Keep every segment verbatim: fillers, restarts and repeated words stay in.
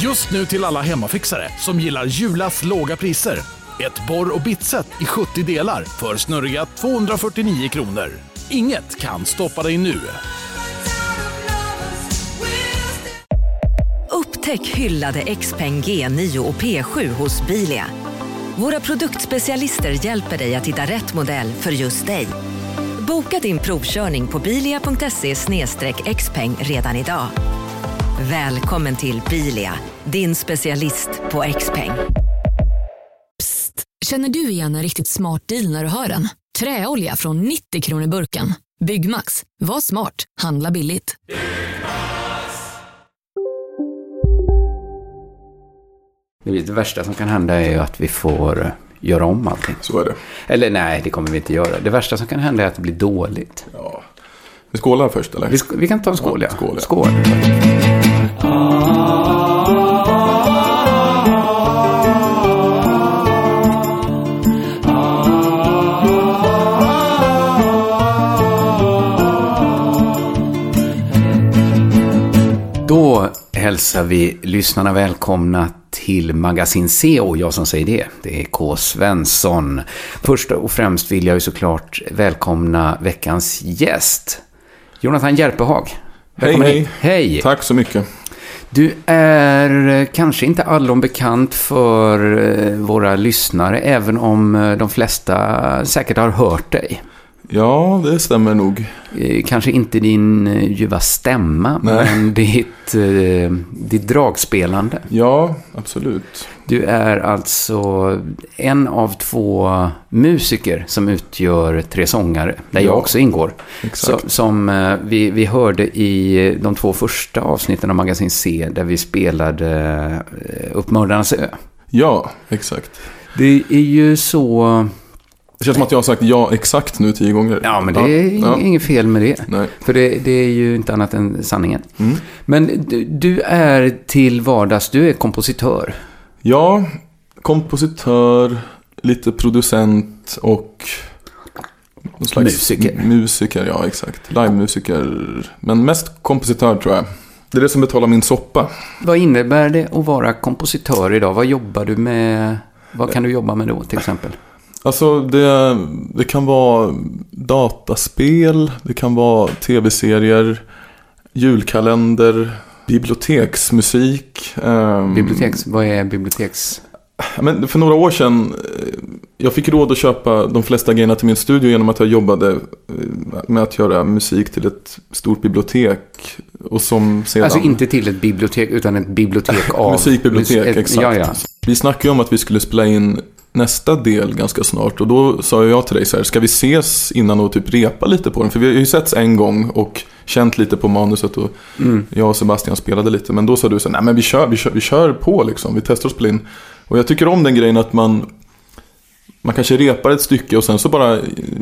Just nu till alla hemmafixare som gillar Julas låga priser. Ett borr- och bitset i sjuttio delar för snurriga tvåhundrafyrtionio kronor. Inget kan stoppa dig nu. Upptäck hyllade Xpeng G nio och P sju hos Bilia. Våra produktspecialister hjälper dig att hitta rätt modell för just dig. Boka din provkörning på bilia punkt se slash xpeng redan idag. Välkommen till Bilia, din specialist på Xpeng. Psst, känner du igen en riktigt smart deal när du hör den? Träolja från nittio kronor burken. Byggmax, var smart, handla billigt. Det värsta som kan hända är ju att vi får göra om allting. Så är det. Eller nej, det kommer vi inte göra. Det värsta som kan hända är att det blir dåligt. Ja. Vi skålar först, eller? Vi, sk- vi kan ta en skål, ja. Skål. Ja. Skål. Då hälsar vi lyssnarna välkomna till Magasin C, och jag som säger det, det är K. Svensson. Först och främst vill jag ju såklart välkomna veckans gäst, Jonathan Järpehag. Hej, hej. Hej. Tack så mycket. Du är kanske inte allom bekant för våra lyssnare, även om de flesta säkert har hört dig. Ja, det stämmer nog. Kanske inte din ljuva stämma, Nej. men ditt, ditt dragspelande. Ja, absolut. Du är alltså en av två musiker som utgör Tre sångare, där ja, jag också ingår. Exakt. Så, som vi, vi hörde i de två första avsnitten av Magasin C, där vi spelade Upp Mördarnas ö. Ja, exakt. Det är ju så... Det känns som att jag har sagt ja exakt nu tio gånger. Ja, men det är ja. inget fel med det. Nej. För det, det är ju inte annat än sanningen. Mm. Men du, du är till vardags, du är kompositör. Ja, kompositör, lite producent och någon slags musiker. Musiker, ja exakt. Live-musiker, men mest kompositör tror jag. Det är det som betalar min soppa. Vad innebär det att vara kompositör idag? Vad jobbar du med? Vad kan du jobba med då till exempel? Alltså det, det kan vara dataspel, det kan vara tv-serier, julkalender, biblioteksmusik. Um, Biblioteks, vad är biblioteks? Men för några år sedan, jag fick råd att köpa de flesta grejerna till min studio genom att jag jobbade med att göra musik till ett stort bibliotek. Och som sedan... Alltså inte till ett bibliotek utan ett bibliotek av... Musikbibliotek, ett, exakt. Ja, ja. Vi snackade ju om att vi skulle spela in nästa del ganska snart. Och då sa jag till dig så här, ska vi ses innan och typ repa lite på den? För vi har ju setts en gång och känt lite på manuset. Och mm. jag och Sebastian spelade lite. Men då sa du så här, nej men vi kör, vi kör, vi kör på liksom. Vi testar att spela in. Och jag tycker om den grejen att man man kanske repar ett stycke och sen så bara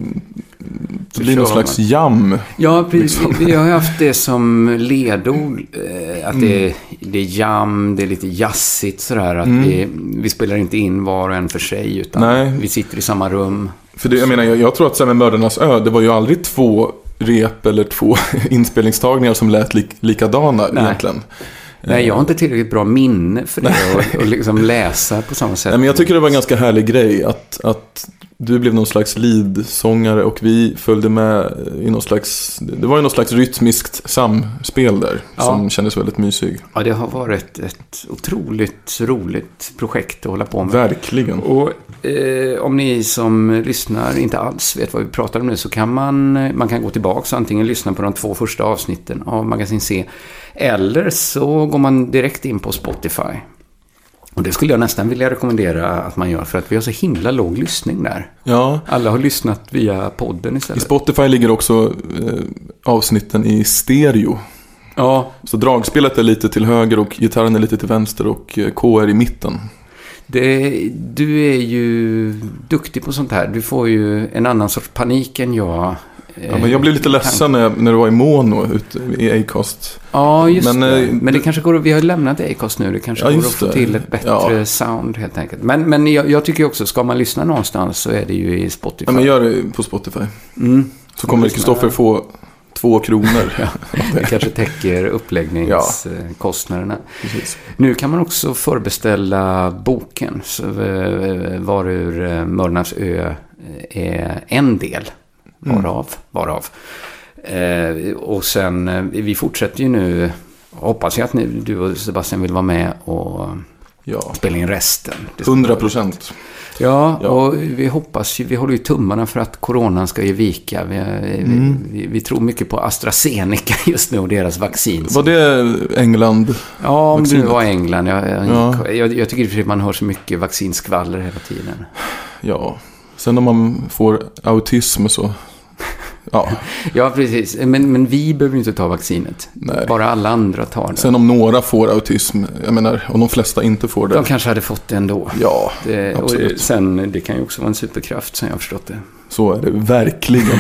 det blir någon slags jam. Ja, precis. Liksom. Vi har haft det som ledord. Att mm. det, det är jam, det är lite jazzigt sådär. Att mm. vi, vi spelar inte in var och en för sig utan Nej. vi sitter i samma rum. För det, jag menar, jag, jag tror att Seven Mördarnas ö, det var ju aldrig två rep eller två inspelningstagningar som lät lik, likadana Nej. egentligen. Nej, jag har inte tillräckligt bra minne för det och, och liksom läsa på samma sätt. Nej, men jag tycker det var en ganska härlig grej att, att du blev någon slags lead-sångare och vi följde med i någon slags... Det var ju någon slags rytmiskt samspel där ja. som kändes väldigt mysig. Ja, det har varit ett otroligt roligt projekt att hålla på med. Verkligen. Och eh, om ni som lyssnar inte alls vet vad vi pratar om nu så kan man, man kan gå tillbaka och antingen lyssna på de två första avsnitten av Magasin C eller så går man direkt in på Spotify. Och det skulle jag nästan vilja rekommendera att man gör för att vi har så himla låg lyssning där. Ja. Alla har lyssnat via podden istället. I Spotify ligger också eh, avsnitten i stereo. Ja. Så dragspelet är lite till höger och gitarren är lite till vänster och K är i mitten. Det, du är ju duktig på sånt här. Du får ju en annan sorts panik än jag. Ja, men jag blev lite ledsen när, jag, när du var i mono ute i Acast. Ja, just men, det. Eh, men det kanske går, vi har lämnat Acast nu. Det kanske ja, går att få det. till ett bättre ja. sound helt enkelt. Men, men jag, jag tycker också, ska man lyssna någonstans så är det ju i Spotify. Ja, men gör det på Spotify. Mm. Så kommer Kristoffer få två kronor. Ja, det kanske täcker uppläggningskostnaderna. Ja, nu kan man också förbeställa boken, så varur Mörnarps ö är en del varav. varav. Eh, och sen, vi fortsätter ju nu, hoppas jag att ni, du och Sebastian vill vara med och ja. spela in resten. hundra procent. Ja, ja, och vi hoppas ju, vi håller ju tummarna för att coronan ska ge vika. Vi, mm. vi, vi, vi tror mycket på AstraZeneca just nu och deras vaccin. Var det England? Ja, om vaccinet? det var England. Jag, jag, ja. jag, jag tycker att man hör så mycket vaccinskvaller hela tiden. Ja, sen om man får autism så... Ja. ja, precis. Men, men vi behöver inte ta vaccinet. Nej. Bara alla andra tar det. Sen om några får autism, jag menar, om de flesta inte får det. De kanske hade fått det ändå. Ja, det, absolut. Och sen, det kan ju också vara en superkraft, som jag har förstått det. Så är det verkligen.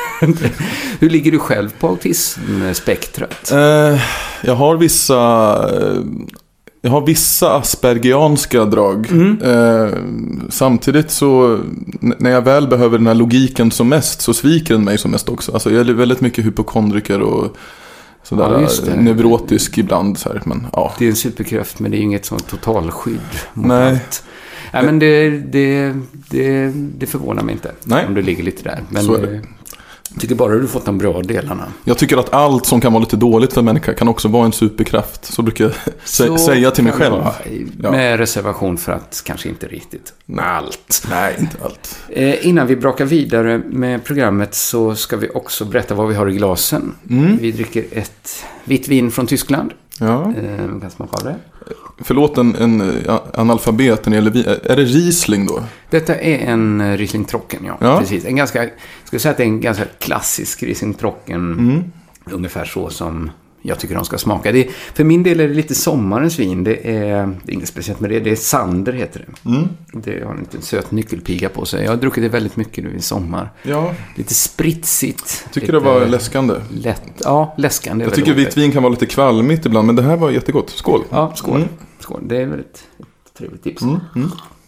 Hur ligger du själv på autismspektrat? Eh, jag har vissa... Eh, Jag har vissa aspergianska drag. Mm. Eh, samtidigt så, n- när jag väl behöver den här logiken som mest, så sviker den mig som mest också. Alltså jag är väldigt mycket hypokondriker och sådär, ja, neurotisk ibland. Så här, men, ja. Det är en superkraft, men det är ju inget sånt totalskydd mot Nej. allt. Nej, men det, det, det, det förvånar mig inte. Nej. Om du ligger lite där. Men så är det. Jag tycker bara du fått de bra delarna. Jag tycker att allt som kan vara lite dåligt för en människa kan också vara en superkraft. Så brukar jag så säga till mig själv. Ja. Med reservation för att kanske inte riktigt allt. Nej, inte allt. Eh, innan vi brakar vidare med programmet så ska vi också berätta vad vi har i glasen. Mm. Vi dricker ett vitt vin från Tyskland. Ja. Eh, kan smaka av det. Förlåt en, en analfabet, är det Riesling då? Detta är en Riesling Trocken, ja. ja. Precis. En ganska, ska säga att det är en ganska klassisk Riesling Trocken. Mm. Ungefär så som jag tycker de ska smaka. Det är, för min del är det lite sommarens vin. Det är, det är inget speciellt med det. Det är Sander heter det. Mm. Det har en liten söt nyckelpiga på sig. Jag har druckit det väldigt mycket nu i sommar. Ja. Lite spritsigt. Tycker lite det var läskande. Lätt, ja, läskande. Jag tycker vitt vin kan vara lite kvalmigt ibland, men det här var jättegott. Skål. Ja, skål. Mm. skål. Det är väl ett, ett trevligt tips. Mm. Mm.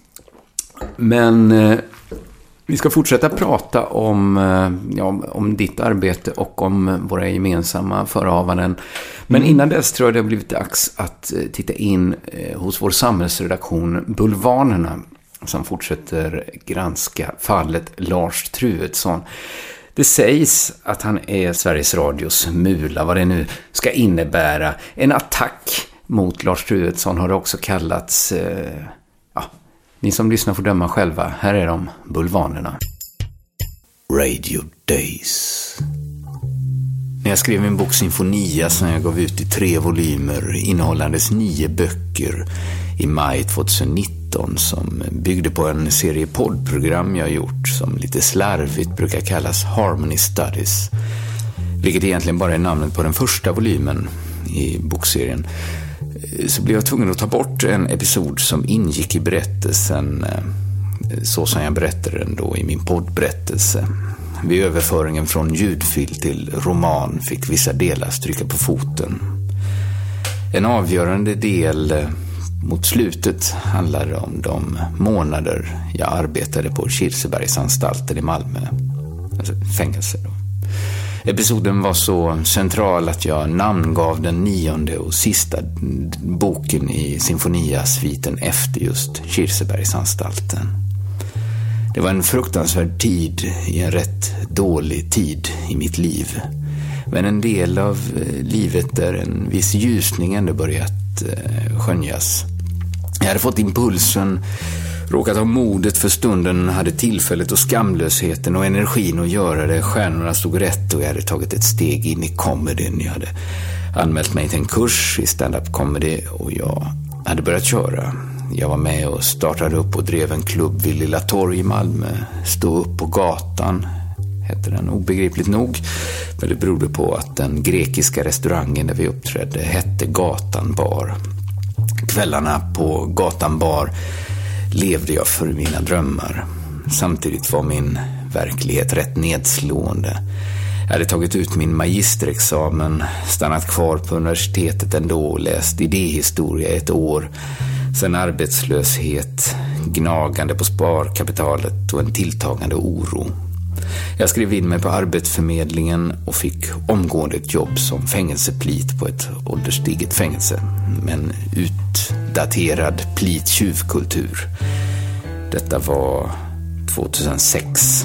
Men eh, vi ska fortsätta prata om, eh, ja, om ditt arbete och om våra gemensamma förehavanden. Men mm. innan dess tror jag det har blivit dags att eh, titta in eh, hos vår samhällsredaktion Bulvanerna, som fortsätter granska fallet Lars Truedsson. Det sägs att han är Sveriges Radios mula, vad det nu ska innebära. En attack mot Lars Truedsson har det också kallats. Eh, ja, ni som lyssnar får döma själva. Här är de, Bulvanerna. Radio Days. När jag skrev min bok Sinfonia, som jag gav ut i tre volymer innehållandes nio böcker i maj tjugonitton, som byggde på en serie poddprogram jag gjort som lite slarvigt brukar kallas Harmony Studies, vilket egentligen bara är namnet på den första volymen i bokserien, så blev jag tvungen att ta bort en episod som ingick i berättelsen så som jag berättade den då i min poddberättelse. Vid överföringen från ljudfil till roman fick vissa delar stryka på foten. En avgörande del mot slutet handlade om de månader jag arbetade på Kirsebergsanstalten i Malmö, alltså fängelse då. Episoden var så central att jag namngav den nionde och sista boken i Sinfonia-sviten efter just Kirsebergsanstalten. Det var en fruktansvärd tid i en rätt dålig tid i mitt liv. Men en del av livet där en viss ljusning ändå börjat skönjas. Jag hade fått impulsen, råkat ha modet för stunden, hade tillfället och skamlösheten och energin att göra det. Stjärnorna stod rätt och jag hade tagit ett steg in i comedyn. Jag hade anmält mig till en kurs i stand-up comedy och jag hade börjat köra. Jag var med och startade upp och drev en klubb vid Lilla Torg i Malmö. Stå upp på gatan hette den, obegripligt nog. Men det berodde på att den grekiska restaurangen där vi uppträdde hette Gatan Bar. Kvällarna på Gatan Bar levde jag för mina drömmar. Samtidigt var min verklighet rätt nedslående. Jag hade tagit ut min magisterexamen, stannat kvar på universitetet ändå och läst idéhistoria ett år. Sen arbetslöshet, gnagande på sparkapitalet och en tilltagande oro. Jag skrev in mig på Arbetsförmedlingen och fick omgående ett jobb som fängelseplit på ett ålderstiget fängelse med en utdaterad plittjuvkultur. Detta var tjugohundrasex.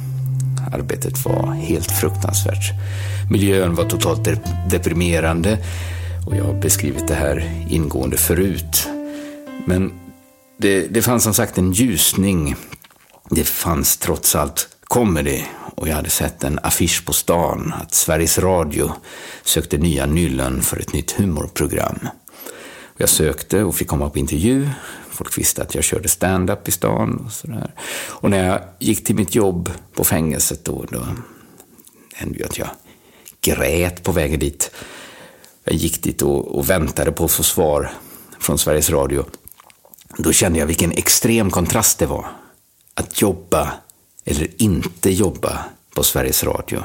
Arbetet var helt fruktansvärt. Miljön var totalt de- deprimerande och jag har beskrivit det här ingående förut. Men det, det fanns som sagt en ljusning. Det fanns trots allt comedy och jag hade sett en affisch på stan att Sveriges Radio sökte nya nyllen för ett nytt humorprogram. Jag sökte och fick komma på intervju. Folk visste att jag körde stand-up i stan och sådär. Och när jag gick till mitt jobb på fängelset då, då hände ju att jag grät på vägen dit. Jag gick dit och, och väntade på att få svar från Sveriges Radio. Då kände jag vilken extrem kontrast det var. Att jobba eller inte jobba på Sveriges Radio.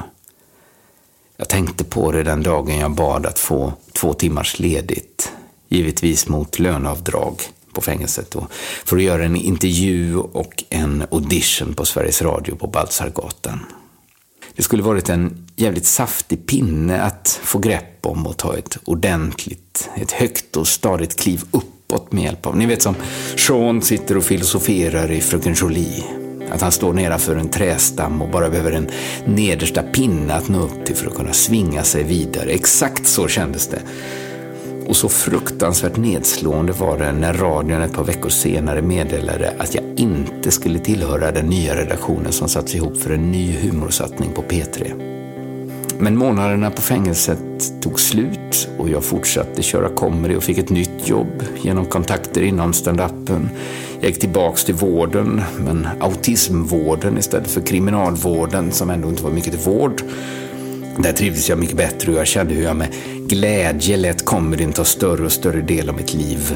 Jag tänkte på det den dagen jag bad att få två timmars ledigt. Givetvis mot löneavdrag på fängelset då, för att göra en intervju och en audition på Sveriges Radio på Baltzargatan. Det skulle varit en jävligt saftig pinne att få grepp om och ta ett ordentligt, ett högt och stadigt kliv uppåt med hjälp av. Ni vet som Sean sitter och filosoferar i Fröken Jolie. Att han står nedanför en trästam och bara behöver en nedersta pinne att nå upp till för att kunna svinga sig vidare. Exakt så kändes det. Och så fruktansvärt nedslående var det när radion ett par veckor senare meddelade att jag inte skulle tillhöra den nya redaktionen som satts ihop för en ny humorsatsning på P tre. Men månaderna på fängelset tog slut och jag fortsatte köra comedy och fick ett nytt jobb genom kontakter inom stand-upen. Jag gick tillbaks till vården, men autismvården istället för kriminalvården som ändå inte var mycket till vård. Där trivdes jag mycket bättre och jag kände hur jag med glädje lät comedyn ta större och större del av mitt liv.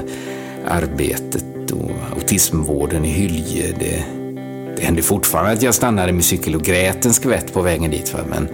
Arbetet och autismvården i Hylje, det, det hände fortfarande att jag stannade med cykel och grät en skvätt på vägen dit. Va? Men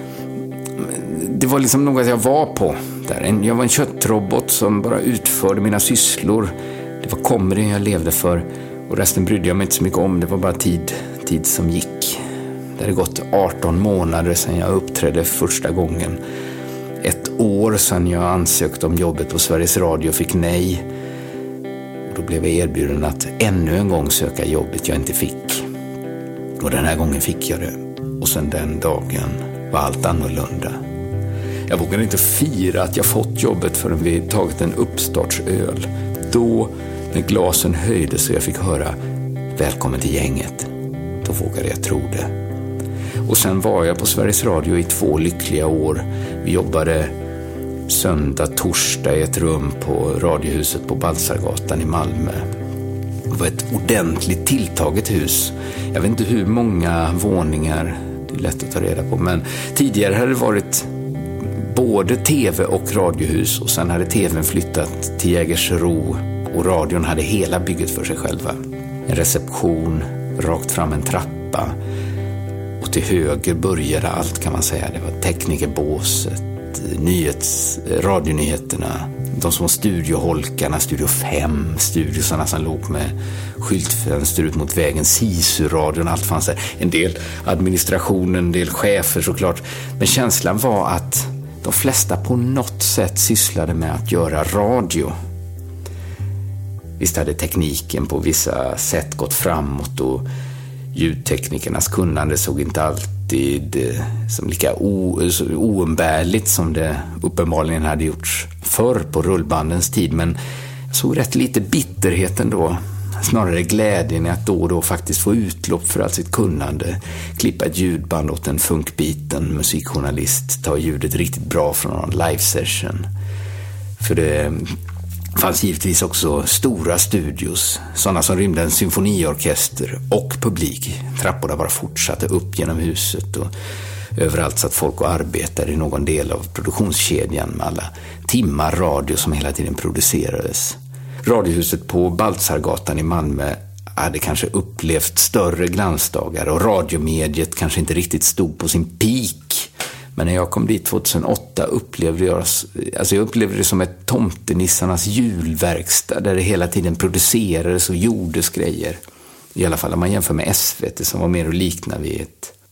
det var liksom något jag var på där. Jag var en köttrobot som bara utförde mina sysslor. Det var comedyn jag levde för och resten brydde jag mig inte så mycket om. Det var bara tid, tid som gick. Det hade gått arton månader sedan jag uppträdde första gången. Ett år sedan jag ansökte om jobbet på Sveriges Radio och fick nej. Och då blev jag erbjuden att ännu en gång söka jobbet jag inte fick. Och den här gången fick jag det. Och sedan den dagen var allt annorlunda. Jag vågade inte fira att jag fått jobbet förrän vi tagit en uppstartsöl. Då, när glasen höjdes och jag fick höra välkommen till gänget, då vågade jag tro det. Och sen var jag på Sveriges Radio i två lyckliga år. Vi jobbade söndag, torsdag i ett rum på Radiohuset på Baltzargatan i Malmö. Det var ett ordentligt tilltaget hus. Jag vet inte hur många våningar, det är lätt att ta reda på. Men tidigare hade det varit både tv och radiohus. Och sen hade tvn flyttat till Jägersro och radion hade hela bygget för sig själva. En reception, rakt fram en trappa. Och till höger började allt kan man säga. Det var teknikerbåset, nyhets, radionyheterna, de små studioholkarna, Studio fem, studiosarna som låg med skyltfönster ut mot vägen, Sisu-radion, allt fanns där. En del administration, en del chefer såklart. Men känslan var att de flesta på något sätt sysslade med att göra radio. Visst hade tekniken på vissa sätt gått framåt och ljudteknikernas kunnande såg inte alltid som lika o- oumbärligt som det uppenbarligen hade gjorts förr på rullbandens tid. Men jag såg rätt lite bitterheten då. Snarare glädjen i att då och då faktiskt få utlopp för allt sitt kunnande. Klippa ett ljudband åt en funkbiten musikjournalist. Ta ljudet riktigt bra från en live-session. För det fanns givetvis också stora studios, sådana som rymde en symfoniorkester och publik. Trapporna bara fortsatte upp genom huset och överallt satt folk och arbetade i någon del av produktionskedjan med alla timmar radio som hela tiden producerades. Radiohuset på Baltzargatan i Malmö hade kanske upplevt större glansdagar och radiomediet kanske inte riktigt stod på sin peak. Men när jag kom dit tjugohundraåtta upplevde jag, alltså jag upplevde det som ett tomtenissarnas julverkstad där det hela tiden producerades och gjordes grejer. I alla fall om man jämför med S V T som var mer att likna vid ett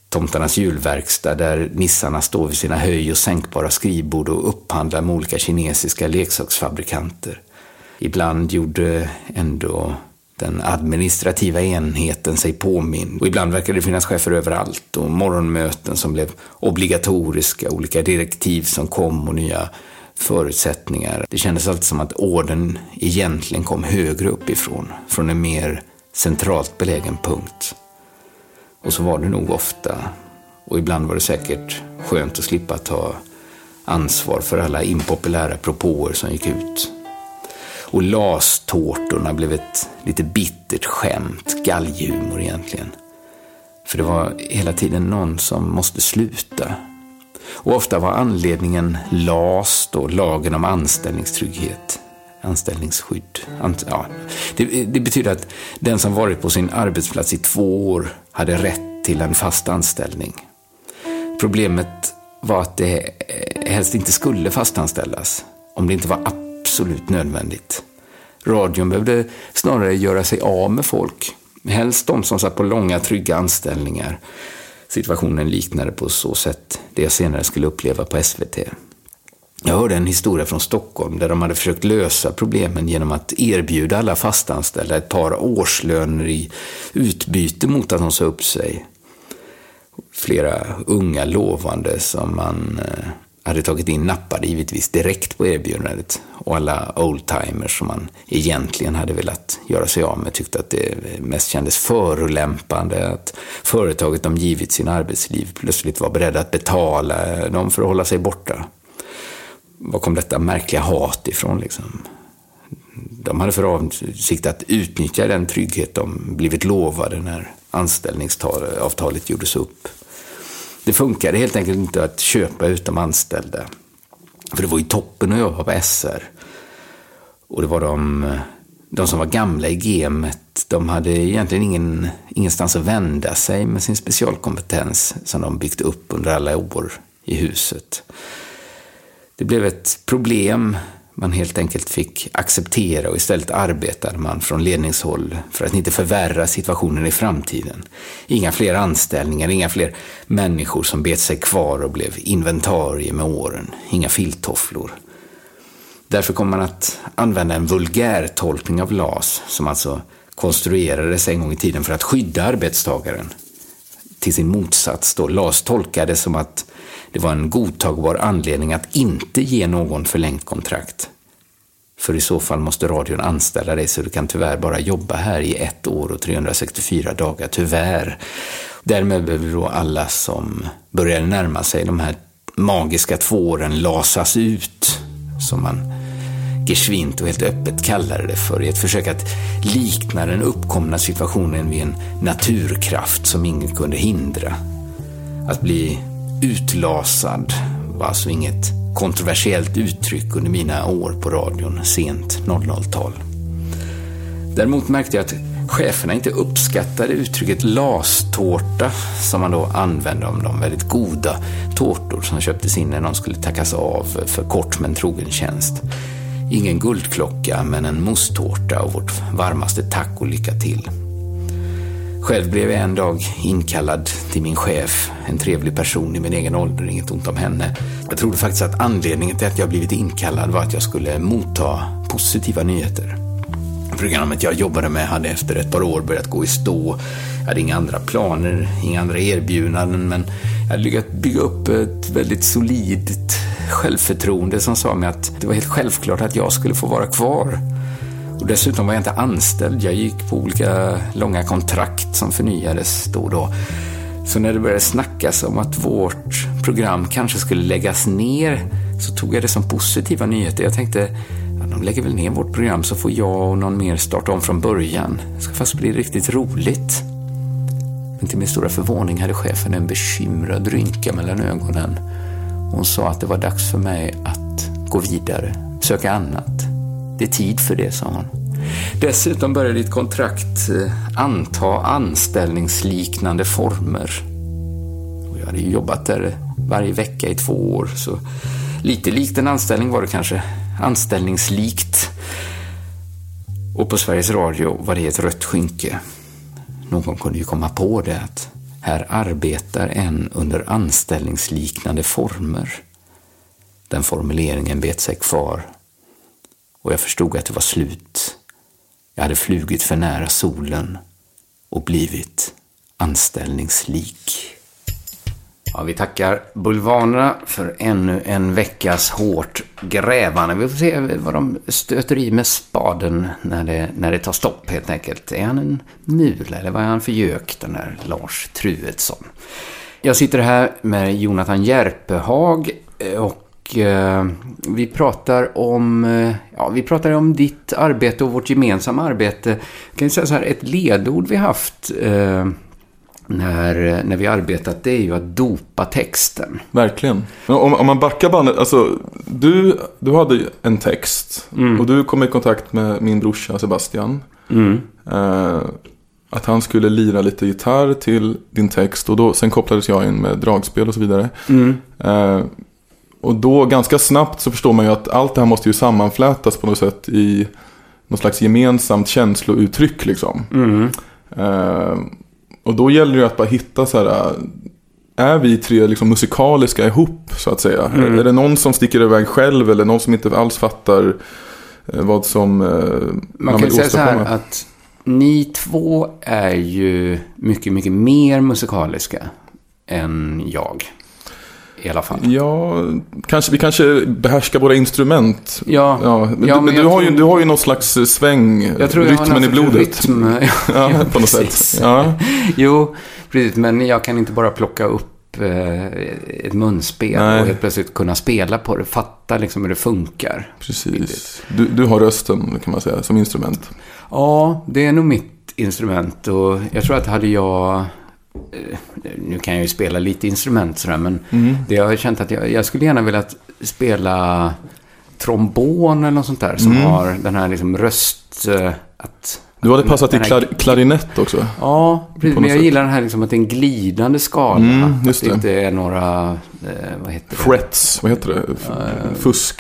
Tomtarnas julverkstad där nissarna står vid sina höj- och sänkbara skrivbord och upphandlar med olika kinesiska leksaksfabrikanter. Ibland gjorde ändå den administrativa enheten sig påmind och ibland verkade det finnas chefer överallt och morgonmöten som blev obligatoriska, olika direktiv som kom och nya förutsättningar. Det kändes alltid som att orden egentligen kom högre uppifrån, från en mer centralt belägen punkt. Och så var det nog ofta, och ibland var det säkert skönt att slippa ta ansvar för alla impopulära propåer som gick ut. Och lastårtorna blev ett lite bittert skämt, galghumor egentligen. För det var hela tiden någon som måste sluta. Och ofta var anledningen L A S då, lagen om anställningstrygghet, anställningsskydd. Ant- ja. det, det betyder att den som varit på sin arbetsplats i två år hade rätt till en fast anställning. Problemet var att det helst inte skulle fastanställas om det inte var absolut nödvändigt. Radion behövde snarare göra sig av med folk, helst de som satt på långa trygga anställningar. Situationen liknade på så sätt det jag senare skulle uppleva på S V T. Jag hörde en historia från Stockholm där de hade försökt lösa problemen genom att erbjuda alla fastanställda ett par årslöner i utbyte mot att de sa upp sig. Flera unga lovande som man hade tagit in nappade givetvis direkt på erbjudandet, och alla oldtimers som man egentligen hade velat göra sig av med tyckte att det mest kändes förolämpande att företaget de givit sin arbetsliv plötsligt var beredda att betala dem för att hålla sig borta. Var kom detta märkliga hat ifrån liksom? De hade för avsikt att utnyttja den trygghet de blivit lovade när anställningsavtalet gjordes upp. Det funkade helt enkelt inte att köpa ut de anställda. För det var ju toppen att jobba på S R. Och det var de, de som var gamla i gamet. De hade egentligen ingen, ingenstans att vända sig med sin specialkompetens som de byggt upp under alla år i huset. Det blev ett problem man helt enkelt fick acceptera, och istället arbetade man från ledningshåll för att inte förvärra situationen i framtiden. Inga fler anställningar, inga fler människor som bet sig kvar och blev inventarier med åren. Inga filttofflor. Därför kom man att använda en vulgär tolkning av L A S som alltså konstruerades en gång i tiden för att skydda arbetstagaren. Till sin motsats då, L A S tolkades som att det var en godtagbar anledning att inte ge någon förlängt kontrakt. För i så fall måste radion anställa dig, så du kan tyvärr bara jobba här i ett år och trehundrasextiofyra dagar, tyvärr. Därmed behöver då alla som börjar närma sig de här magiska två åren lasas ut, som man geschwint och helt öppet kallade det för, i ett försök att likna den uppkomna situationen vid en naturkraft som ingen kunde hindra. Att bli utlasad var alltså inget kontroversiellt uttryck under mina år på radion, sent noll noll-tal. Däremot märkte jag att cheferna inte uppskattade uttrycket lastårta som man då använde om de väldigt goda tårtor som köptes in när någon skulle tackas av för kort men trogen tjänst. Ingen guldklocka, men en mosstårta och vårt varmaste tack och lycka till. Själv blev jag en dag inkallad till min chef, en trevlig person i min egen ålder, inget ont om henne. Jag trodde faktiskt att anledningen till att jag blivit inkallad var att jag skulle motta positiva nyheter. Programmet jag jobbade med hade efter ett par år börjat gå i stå. Jag hade inga andra planer, inga andra erbjudanden, men jag hade lyckats bygga upp ett väldigt solidt självförtroende som sa mig att det var helt självklart att jag skulle få vara kvar. Och dessutom var jag inte anställd. Jag gick på olika långa kontrakt som förnyades då och då. Så när det började snackas om att vårt program kanske skulle läggas ner, så tog jag det som positiva nyheter. Jag tänkte, ja, de lägger väl ner vårt program så får jag och någon mer starta om från början. Det ska fast bli riktigt roligt. Men till min stora förvåning hade chefen en bekymrad rynka mellan ögonen. Hon sa att det var dags för mig att gå vidare, söka annat. Det är tid för det, sa hon. Dessutom började ditt kontrakt anta anställningsliknande former. Och jag hade ju jobbat där varje vecka i två år, så lite likt en anställning var det kanske. Anställningslikt. Och på Sveriges Radio var det ett rött skynke. Någon kunde ju komma på det att Här arbetar en under anställningsliknande former. Den formuleringen bet sig kvar. Och jag förstod att det var slut. Jag hade flugit för nära solen och blivit anställningslik. Ja, vi tackar Bulvanerna för ännu en veckas hårt grävande. Vi får se vad de stöter i med spaden när det, när det tar stopp helt enkelt. Är han en mul eller vad är han för gök, den där Lars Truedsson? Jag sitter här med Jonathan Järpehag och eh, vi pratar om eh, ja, vi pratar om ditt arbete och vårt gemensamma arbete. Kan jag säga så här, ett ledord vi haft eh, När, när vi arbetat, det är ju att dopa texten. Verkligen. Om, om man backar bandet, alltså du, du hade en text mm. och du kom i kontakt med min brorsa Sebastian. Mm. Eh, att han skulle lira lite gitarr till din text och då, sen kopplades jag in med dragspel och så vidare. Mm. Eh, och då ganska snabbt så förstår man ju att allt det här måste ju sammanflätas på något sätt i något slags gemensamt känslouttryck liksom. Mm. Eh, Och då gäller det att bara hitta så här, är vi tre liksom musikaliska ihop så att säga? Mm. Är det någon som sticker iväg själv eller någon som inte alls fattar eh, vad som eh, man, man kan säga så här att ni två är ju mycket, mycket mer musikaliska än jag. I alla fall. Ja, kanske, vi kanske behärskar våra instrument. Ja, ja, men, ja, du, men du, har ju, du har ju någon slags sväng, jag tror jag rytmen i blodet. Rytm. Ja, ja, på något sätt. Ja. Jo, precis. Men jag kan inte bara plocka upp eh, ett munspel Nej. och helt plötsligt kunna spela på det. Fatta liksom hur det funkar. Precis. Du, du har rösten kan man säga som instrument. Ja, det är nog mitt instrument. Och jag tror att hade jag... Nu kan jag ju spela lite instrument sådär, men mm. det jag har känt att jag, jag skulle gärna vilja spela trombon eller något sånt där som mm. har den här liksom röst att du hade passat i klar, klarinett också. Ja, precis, men jag sätt. gillar den här liksom att det är en glidande skala. Mm, just att det, det inte är några eh, vad heter det? Frets, vad heter det? Uh,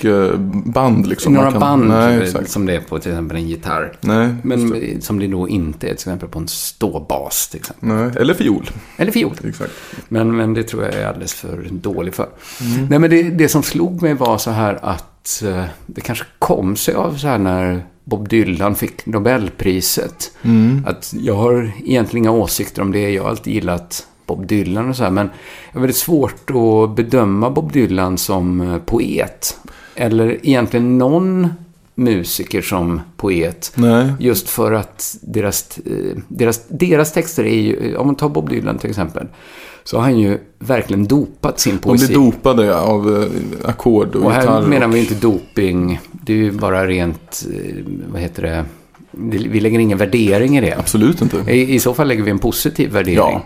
Fuskband liksom. Några kan, band nej, som det är på till exempel en gitarr. Nej, men det. Som det då inte är till exempel på en ståbas till exempel. Nej, eller fiol. Eller fiol. Exakt. Men, men det tror jag är alldeles för dålig för. Mm. Nej, men det, det som slog mig var så här att uh, det kanske kom sig av så här när Bob Dylan fick Nobelpriset. Mm. Att jag har egentligen inga åsikter om det. Jag har alltid gillat Bob Dylan och så här. Men det är väldigt svårt att bedöma Bob Dylan som poet. Eller egentligen någon musiker som poet. Nej. Just för att deras, deras, deras texter är ju... Om man tar Bob Dylan till exempel. Så har han ju verkligen dopat sin poesi. De blir dopade av eh, ackord och, och här gitarr. Och menar vi inte doping. Det är ju bara rent, eh, vad heter det? Vi lägger ingen värdering i det. Absolut inte. I, i så fall lägger vi en positiv värdering. Ja.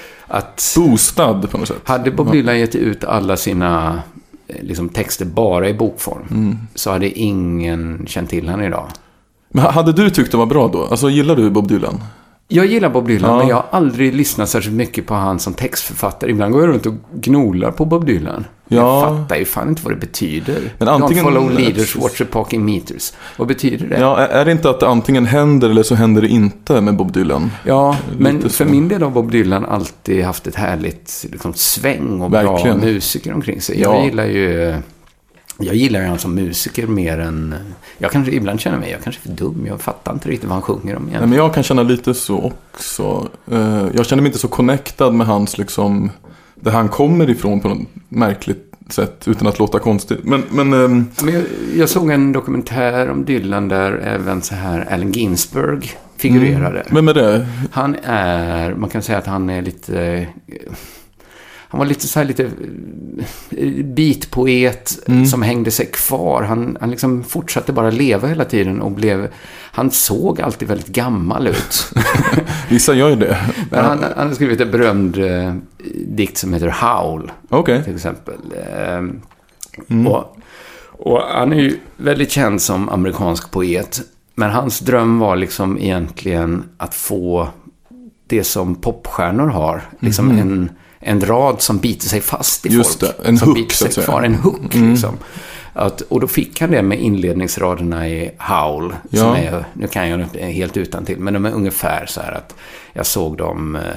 Att boostad på något sätt. Hade Bob Dylan gett ut alla sina liksom, texter bara i bokform mm. så hade ingen känt till han idag. Men hade du tyckt det var bra då? Alltså gillar du Bob Dylan? Jag gillar Bob Dylan, ja. men jag har aldrig lyssnat särskilt mycket på han som textförfattare. Ibland går jag runt och gnolar på Bob Dylan. Ja. Jag fattar ju fan inte vad det betyder. Men antingen, Don't follow leaders, watch the parking meters. Vad betyder det? Ja, är det inte att det antingen händer eller så händer det inte med Bob Dylan? Ja, men för min del har Bob Dylan alltid haft ett härligt liksom, sväng och Verkligen. bra musiker omkring sig. Jag ja. gillar ju... Jag gillar ju han som musiker mer än... Jag kanske ibland känner mig, jag kanske är för dum. Jag fattar inte riktigt vad han sjunger om egentligen. Nej, men jag kan känna lite så också. Jag känner mig inte så connectad med hans liksom... Där han kommer ifrån på något märkligt sätt utan att låta konstigt. Men, men, ähm... men jag, jag såg en dokumentär om Dylan där även så här Allen Ginsberg figurerade. Mm. Vem är det? Han är, man kan säga att han är lite... Han var lite så här lite bitpoet mm. som hängde sig kvar. Han, han liksom fortsatte bara leva hela tiden och blev... Han såg alltid väldigt gammal ut. Vissa gör ju det. Men han, han har skrivit en berömd eh, dikt som heter Howl. Okay. Till exempel. Eh, mm. och, och han är ju väldigt känd som amerikansk poet. Men hans dröm var liksom egentligen att få det som popstjärnor har. Liksom mm. en... En rad som biter sig fast i Just folk. Det, en som hook, biter sig kvar. En hook, mm. liksom. Att, och då fick han det med inledningsraderna i Howl. Ja. Som är, nu kan jag inte helt utan till, men de är ungefär så här att jag såg dem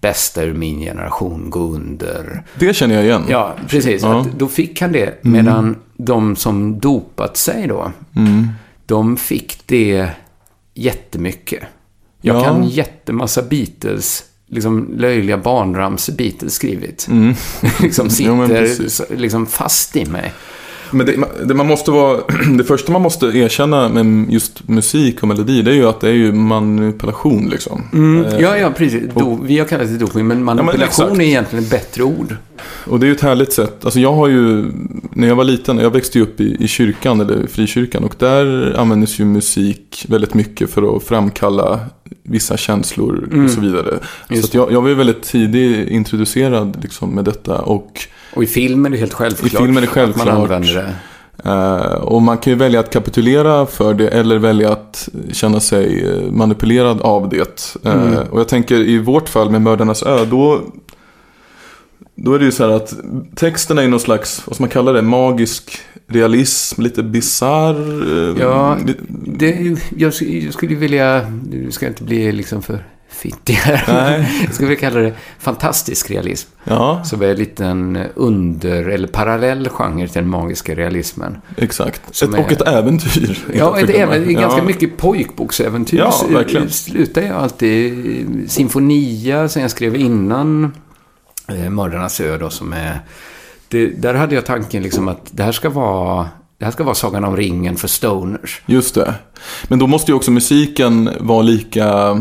bästa ur min generation gå under. Det känner jag igen. Ja, precis. Ja. Att då fick han det, medan mm. de som dopat sig då, mm. de fick det jättemycket. Jag ja. kan jättemassa Beatles, liksom löjliga barnramsor Beatles skrivit. Mm. liksom sitter jo, liksom fast i mig. Men det, det, man måste vara, det första man måste erkänna med just musik och melodi, det är ju att det är ju manipulation liksom. Mm. Ja, ja, precis. Do, vi har kallat det doping, men manipulation ja, men är egentligen ett bättre ord. Och det är ju ett härligt sätt. Alltså jag har ju, när jag var liten, jag växte ju upp i, i kyrkan eller frikyrkan, och där användes ju musik väldigt mycket för att framkalla vissa känslor mm. och så vidare. Just så att jag, jag var ju väldigt tidigt introducerad liksom med detta, och Och i filmen är det helt självklart. I filmen är det självklart. Man använder det. Uh, och man kan ju välja att kapitulera för det, eller välja att känna sig manipulerad av det. Uh, mm. Och jag tänker i vårt fall med Mördarnas ö, då, då är det ju så här att texten är någon slags, vad ska man kalla det, magisk realism, lite bizarr. Uh, ja, det, jag, jag skulle vilja, du ska inte bli liksom för fittig här. Nej. Jag skulle vilja kalla det fantastisk realism. Ja. Så är det lite en under- eller parallell genre till den magiska realismen. Exakt. Ett, är, och ett äventyr. Ja, ett äventyr. Ganska ja. mycket pojkboksäventyr. Ja, verkligen. Slutar jag alltid Sinfonia som jag skrev innan eh, Mördarnas ö då, som är det, där hade jag tanken liksom att det här ska vara Det här ska vara Sagan om ringen för stoners. Just det. Men då måste ju också musiken vara lika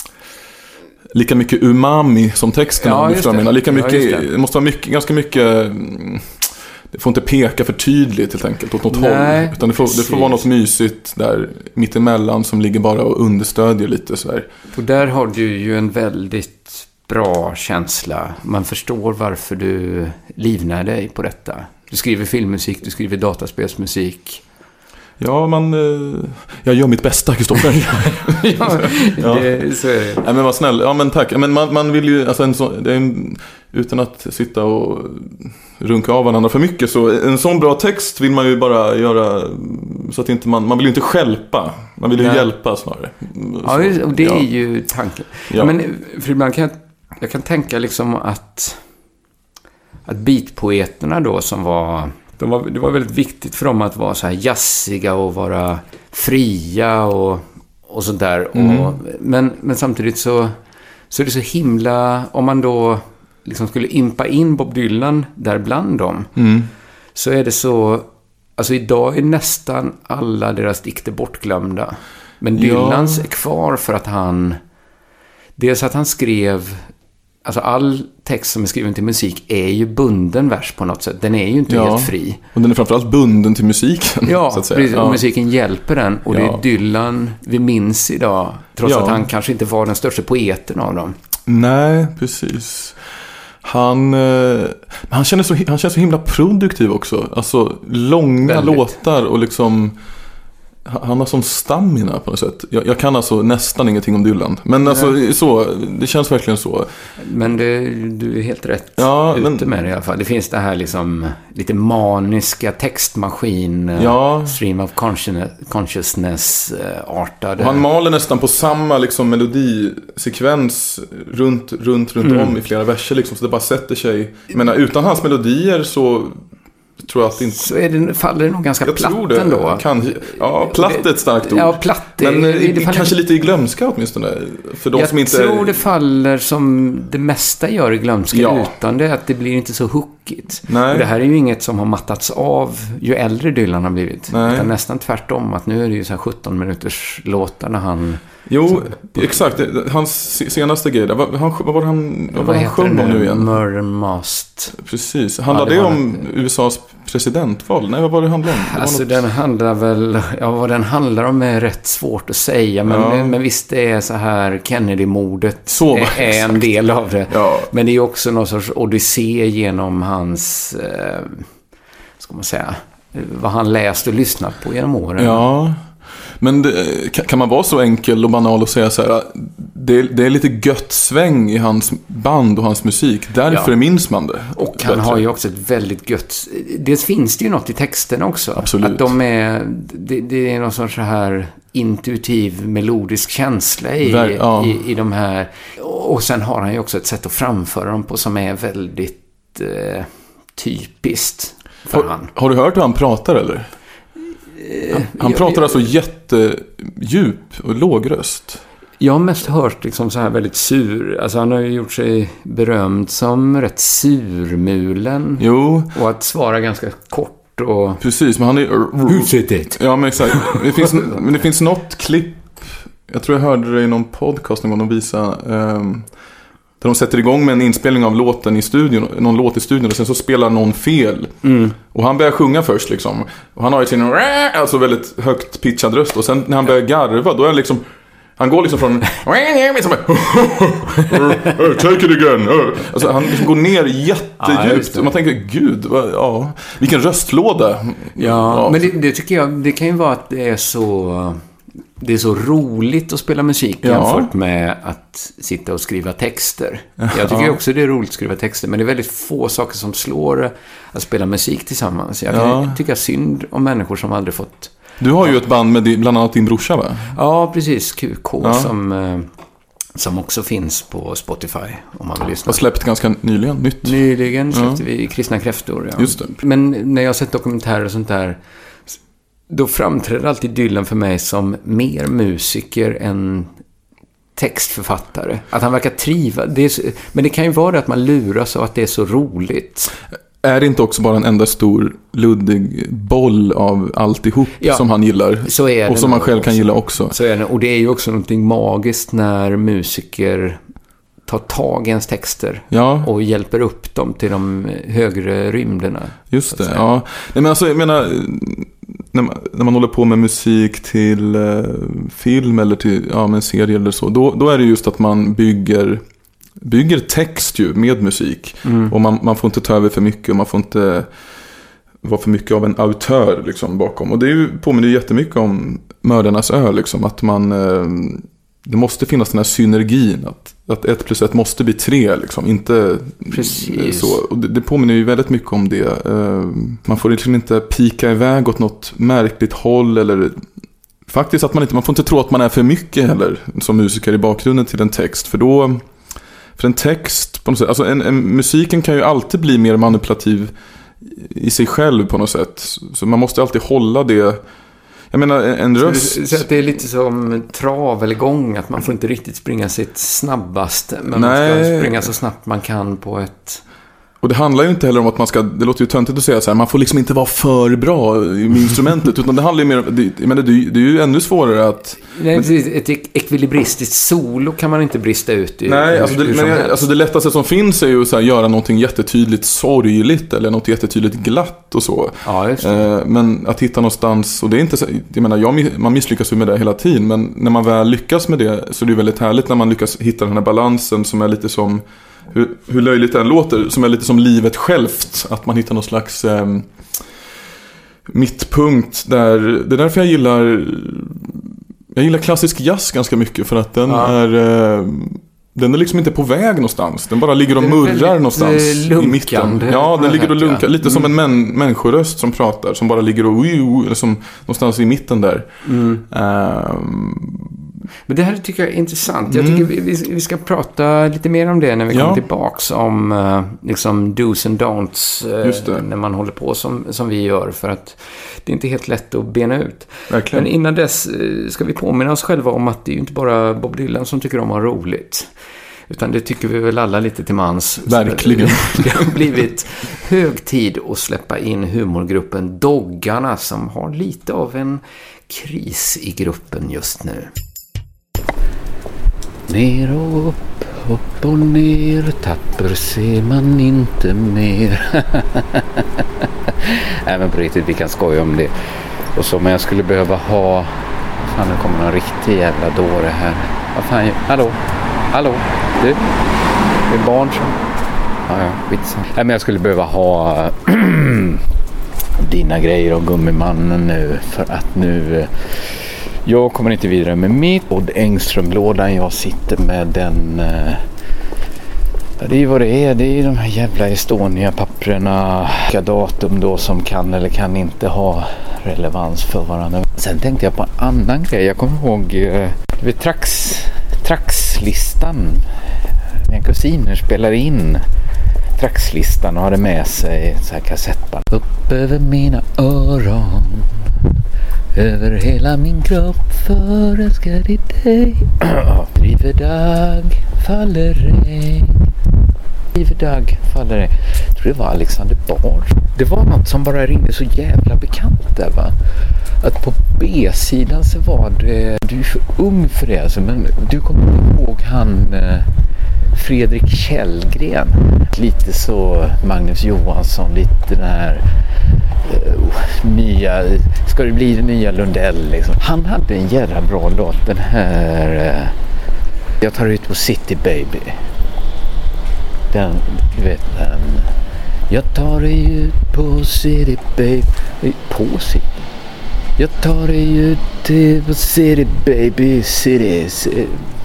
lika mycket umami som texten. Ja, just det. Lika mycket, ja, just det. det måste vara mycket, ganska mycket. Det får inte peka för tydligt helt enkelt åt något Nej, håll. Utan det får, det får vara något mysigt där mittemellan som ligger bara och understödjer lite så här. Och där har du ju en väldigt bra känsla. Man förstår varför du livnär dig på detta. Du skriver filmmusik, du skriver dataspelsmusik. Ja, man... Jag gör mitt bästa, Kristoffer. ja, ja. Det, så är det. Nej, men vad snäll. Ja, men tack. Men man, man vill ju... Alltså en så, det är en, utan att sitta och runka av varandra för mycket, så en sån bra text vill man ju bara göra så att inte man... Man vill ju inte stjälpa. Man vill ju Nej. hjälpa snarare. Ja, så, och det ja. är ju tanken. Ja. Men för ibland kan jag, jag kan tänka liksom att... Att beatpoeterna då som var... De var, det var väldigt viktigt för dem att vara så här jazziga och vara fria och, och sådär. Mm. Och, men, men samtidigt så, så är det så himla... Om man då liksom skulle impa in Bob Dylan där bland dem, mm. så är det så... Alltså idag är nästan alla deras dikter bortglömda. Men Dylans ja. är kvar för att han... Dels att han skrev... Alltså all text som är skriven till musik är ju bunden vers på något sätt. Den är ju inte ja. helt fri. Och den är framförallt bunden till musiken. Ja, så att säga. Precis, och ja. musiken hjälper den. Och ja. det är Dylan vi minns idag. Trots ja. att han kanske inte var den största poeten av dem. Nej, precis. Han, eh, han, känner så, han känns så himla produktiv också. Alltså långa Väldigt. låtar och liksom... Han har sån stamina på något sätt. Jag, jag kan alltså nästan ingenting om Dylan. Men alltså, så, det känns verkligen så. Men det, du är helt rätt ja, ute men, med det i alla fall. Det finns det här liksom lite maniska textmaskin, ja. stream of consciousness-artade. Han maler nästan på samma liksom, melodisekvens runt, runt, runt mm. om i flera verser. Liksom, så det bara sätter sig. Men utan hans melodier så... Tror jag att inte... Så är det, faller det nog ganska jag platt tror det. ändå. Kan, ja, platt är ett starkt ord. Ja, platt. Men det, det faller... kanske lite i glömska åtminstone. För de jag som inte... tror det faller som det mesta gör i glömska ja. utan det. Att det blir inte så hookigt. Nej. Och det här är ju inget som har mattats av ju äldre Dylan har blivit. Nej. Utan nästan tvärtom. Att nu är det ju så här sjutton minuters låtar när han... Jo, så, exakt. Hans senaste grej. Vad, han, vad var det han, vad var han sjöng om nu igen? Murder Must. Precis. Handlade ja, det, det om det. U S A:s presidentval? Nej, vad var det handlade om? Det alltså något... den handlar väl... Ja, vad den handlar om är rätt svårt att säga. Men, ja. men visst det är så här Kennedy-mordet så, är, är en del av det. Ja. Men det är också någon sorts odyssé genom hans... Eh, ska man säga... Vad han läst och lyssnat på genom åren. Ja... Men det, kan man vara så enkel och banal och säga så här, det, det är lite gött sväng i hans band och hans musik, därför ja. minns man det. Och han bättre. har ju också ett väldigt gött, det finns det ju något i texten också. Absolut. Att de är, det, det är någon sorts så här intuitiv melodisk känsla i, Ver, ja. i, i de här. och sen har han ju också ett sätt att framföra dem på som är väldigt eh, typiskt för har, han. Har du hört hur han pratar eller? Han, han jag, pratar jag, alltså jättedjup och låg röst. Jag har mest hört liksom så här väldigt sur. Alltså han har ju gjort sig berömd som rätt surmulen. Jo. Och att svara ganska kort och... Precis, men han är... Huset. Ja, men exakt. Det finns, men det finns något klipp. Jag tror jag hörde det i någon podcast någon gång de visade... Um, där de sätter igång med en inspelning av låten i studion, någon låt i studion, och sen så spelar någon fel. Mm. Och han börjar sjunga först liksom. Och han har ju sin alltså väldigt högt pitchad röst. Och sen när han börjar garva, då är han liksom... Han går liksom från... Take it again. Alltså han liksom går ner jättedjupt. Ja, man tänker, gud, vad, ja, vilken röstlåda. Ja, ja. Men det, det tycker jag, det kan ju vara att det är så... Det är så roligt att spela musik ja. jämfört med att sitta och skriva texter. Jag tycker ja. också det är roligt att skriva texter, men det är väldigt få saker som slår att spela musik tillsammans. Jag ja. tycker synd om människor som aldrig fått... Du har ju ett band med bland annat din brorsa, va? Ja, precis. Q K ja. som, som också finns på Spotify om man vill lyssna. Har släppt ganska nyligen, nytt. Nyligen släppte ja. vi Kristna Kräftor. Ja. Just det. Men när jag har sett dokumentärer och sånt där, då framträder alltid Dylan för mig som mer musiker än textförfattare. Att han verkar triva. Det är så, men det kan ju vara det att man luras av att det är så roligt. Är det inte också bara en enda stor luddig boll av alltihop ja, som han gillar? Så är det. Och som man själv också kan gilla också. Så är det. Och det är ju också någonting magiskt när musiker tar tag i ens texter ja. och hjälper upp dem till de högre rymderna. Just det, ja. Nej, men alltså, jag menar, när man, när man håller på med musik till eh, film eller till ja, med serie eller så, då, då är det just att man bygger... bygger text ju med musik mm. och man, man får inte ta över för mycket och man får inte vara för mycket av en autör liksom bakom, och det är ju, påminner ju jättemycket om Mördarnas ö liksom, att man eh, det måste finnas den här synergin att, att ett plus ett måste bli tre liksom, inte precis. Så, och det, det påminner ju väldigt mycket om det. eh, man får liksom inte pika iväg åt något märkligt håll eller faktiskt att man inte, man får inte tro att man är för mycket heller som musiker i bakgrunden till en text, för då för en text på något sätt, alltså en, en, musiken kan ju alltid bli mer manipulativ i sig själv på något sätt. Så man måste alltid hålla det. Jag menar, en, en röst... Så, så att det är lite som trav eller gång, att man får inte riktigt springa sitt snabbast, men Nej. man ska springa så snabbt man kan på ett... Och det handlar ju inte heller om att man ska, det låter ju töntigt att säga så här, man får liksom inte vara för bra med instrumentet, utan det handlar ju mer om, det, men det, det är ju ännu svårare att... Nej, precis, ett ekvilibristiskt solo kan man inte brista ut i. Nej, alltså det, men jag, alltså det lättaste som finns är ju så här, göra någonting jättetydligt sorgligt eller något jättetydligt glatt och så. Ja, just det. Eh, men att hitta någonstans, och det är inte så, jag menar, jag, man misslyckas ju med det hela tiden, men när man väl lyckas med det så är det väldigt härligt när man lyckas hitta den här balansen som är lite som... Hur, hur löjligt den låter, som är lite som livet självt, att man hittar någon slags eh, mittpunkt där, det är därför jag gillar jag gillar klassisk jazz ganska mycket, för att den ja. är eh, den är liksom inte på väg någonstans, den bara ligger och murrar någonstans i mitten. Ja, den ligger och lunkar, ja. lite mm. som en män, människoröst som pratar, som bara ligger och eller som någonstans i mitten där. Mm. Um, Men det här tycker jag är intressant. Jag tycker vi, vi ska prata lite mer om det när vi ja. kommer tillbaks om uh, liksom do's and don'ts uh, när man håller på som, som vi gör, för att det är inte helt lätt att bena ut. Verkligen. Men innan dess uh, ska vi påminna oss själva om att det är ju inte bara Bob Dylan som tycker om att ha roligt, utan det tycker vi väl alla lite till mans. Verkligen. Det har blivit hög tid att släppa in humorgruppen Doggarna, som har lite av en kris i gruppen just nu. Ner och upp, upp och ner, tapper ser man inte mer. Nej, men på riktigt, vi kan skoja om det. Och så, men jag skulle behöva ha... Fan, nu kommer någon riktig jävla dåre här. Vad fan, hallå? Hallå? Du? Det är barn som... Ja, ja, vitsen. Nej, men jag skulle behöva ha dina grejer om Gummimannen nu, för att nu... Jag kommer inte vidare med mitt Odd Engström-lådan. Jag sitter med den... Ja, det är ju vad det är. Det är de här jävla Estonia-papperna. Vilka datum då som kan eller kan inte ha relevans för varandra. Sen tänkte jag på en annan grej. Jag kommer ihåg... Du vet, Trax, Trax-listan Mina kusiner spelar in trackslistan och hade med sig så här kassettband. Upp över mina öron, över hela min kropp förälskad i dig. Driver dag, faller regn. Driver dag, faller regn. Jag tror det var Alexander Bard. Det var något som bara ringde så jävla bekant där, va? Att på B-sidan så var det, du är för ung för det alltså, men du kommer inte ihåg han eh, Fredrik Källgren, lite så Magnus Johansson, lite den här eh, nya, ska det bli det nya Lundell liksom. Han hade en jävla bra låt, den här eh, jag tar ut på City Baby, den, du vet den, jag tar dig ut på City Baby, på City. Jag tar dig ut till City Baby, City, City.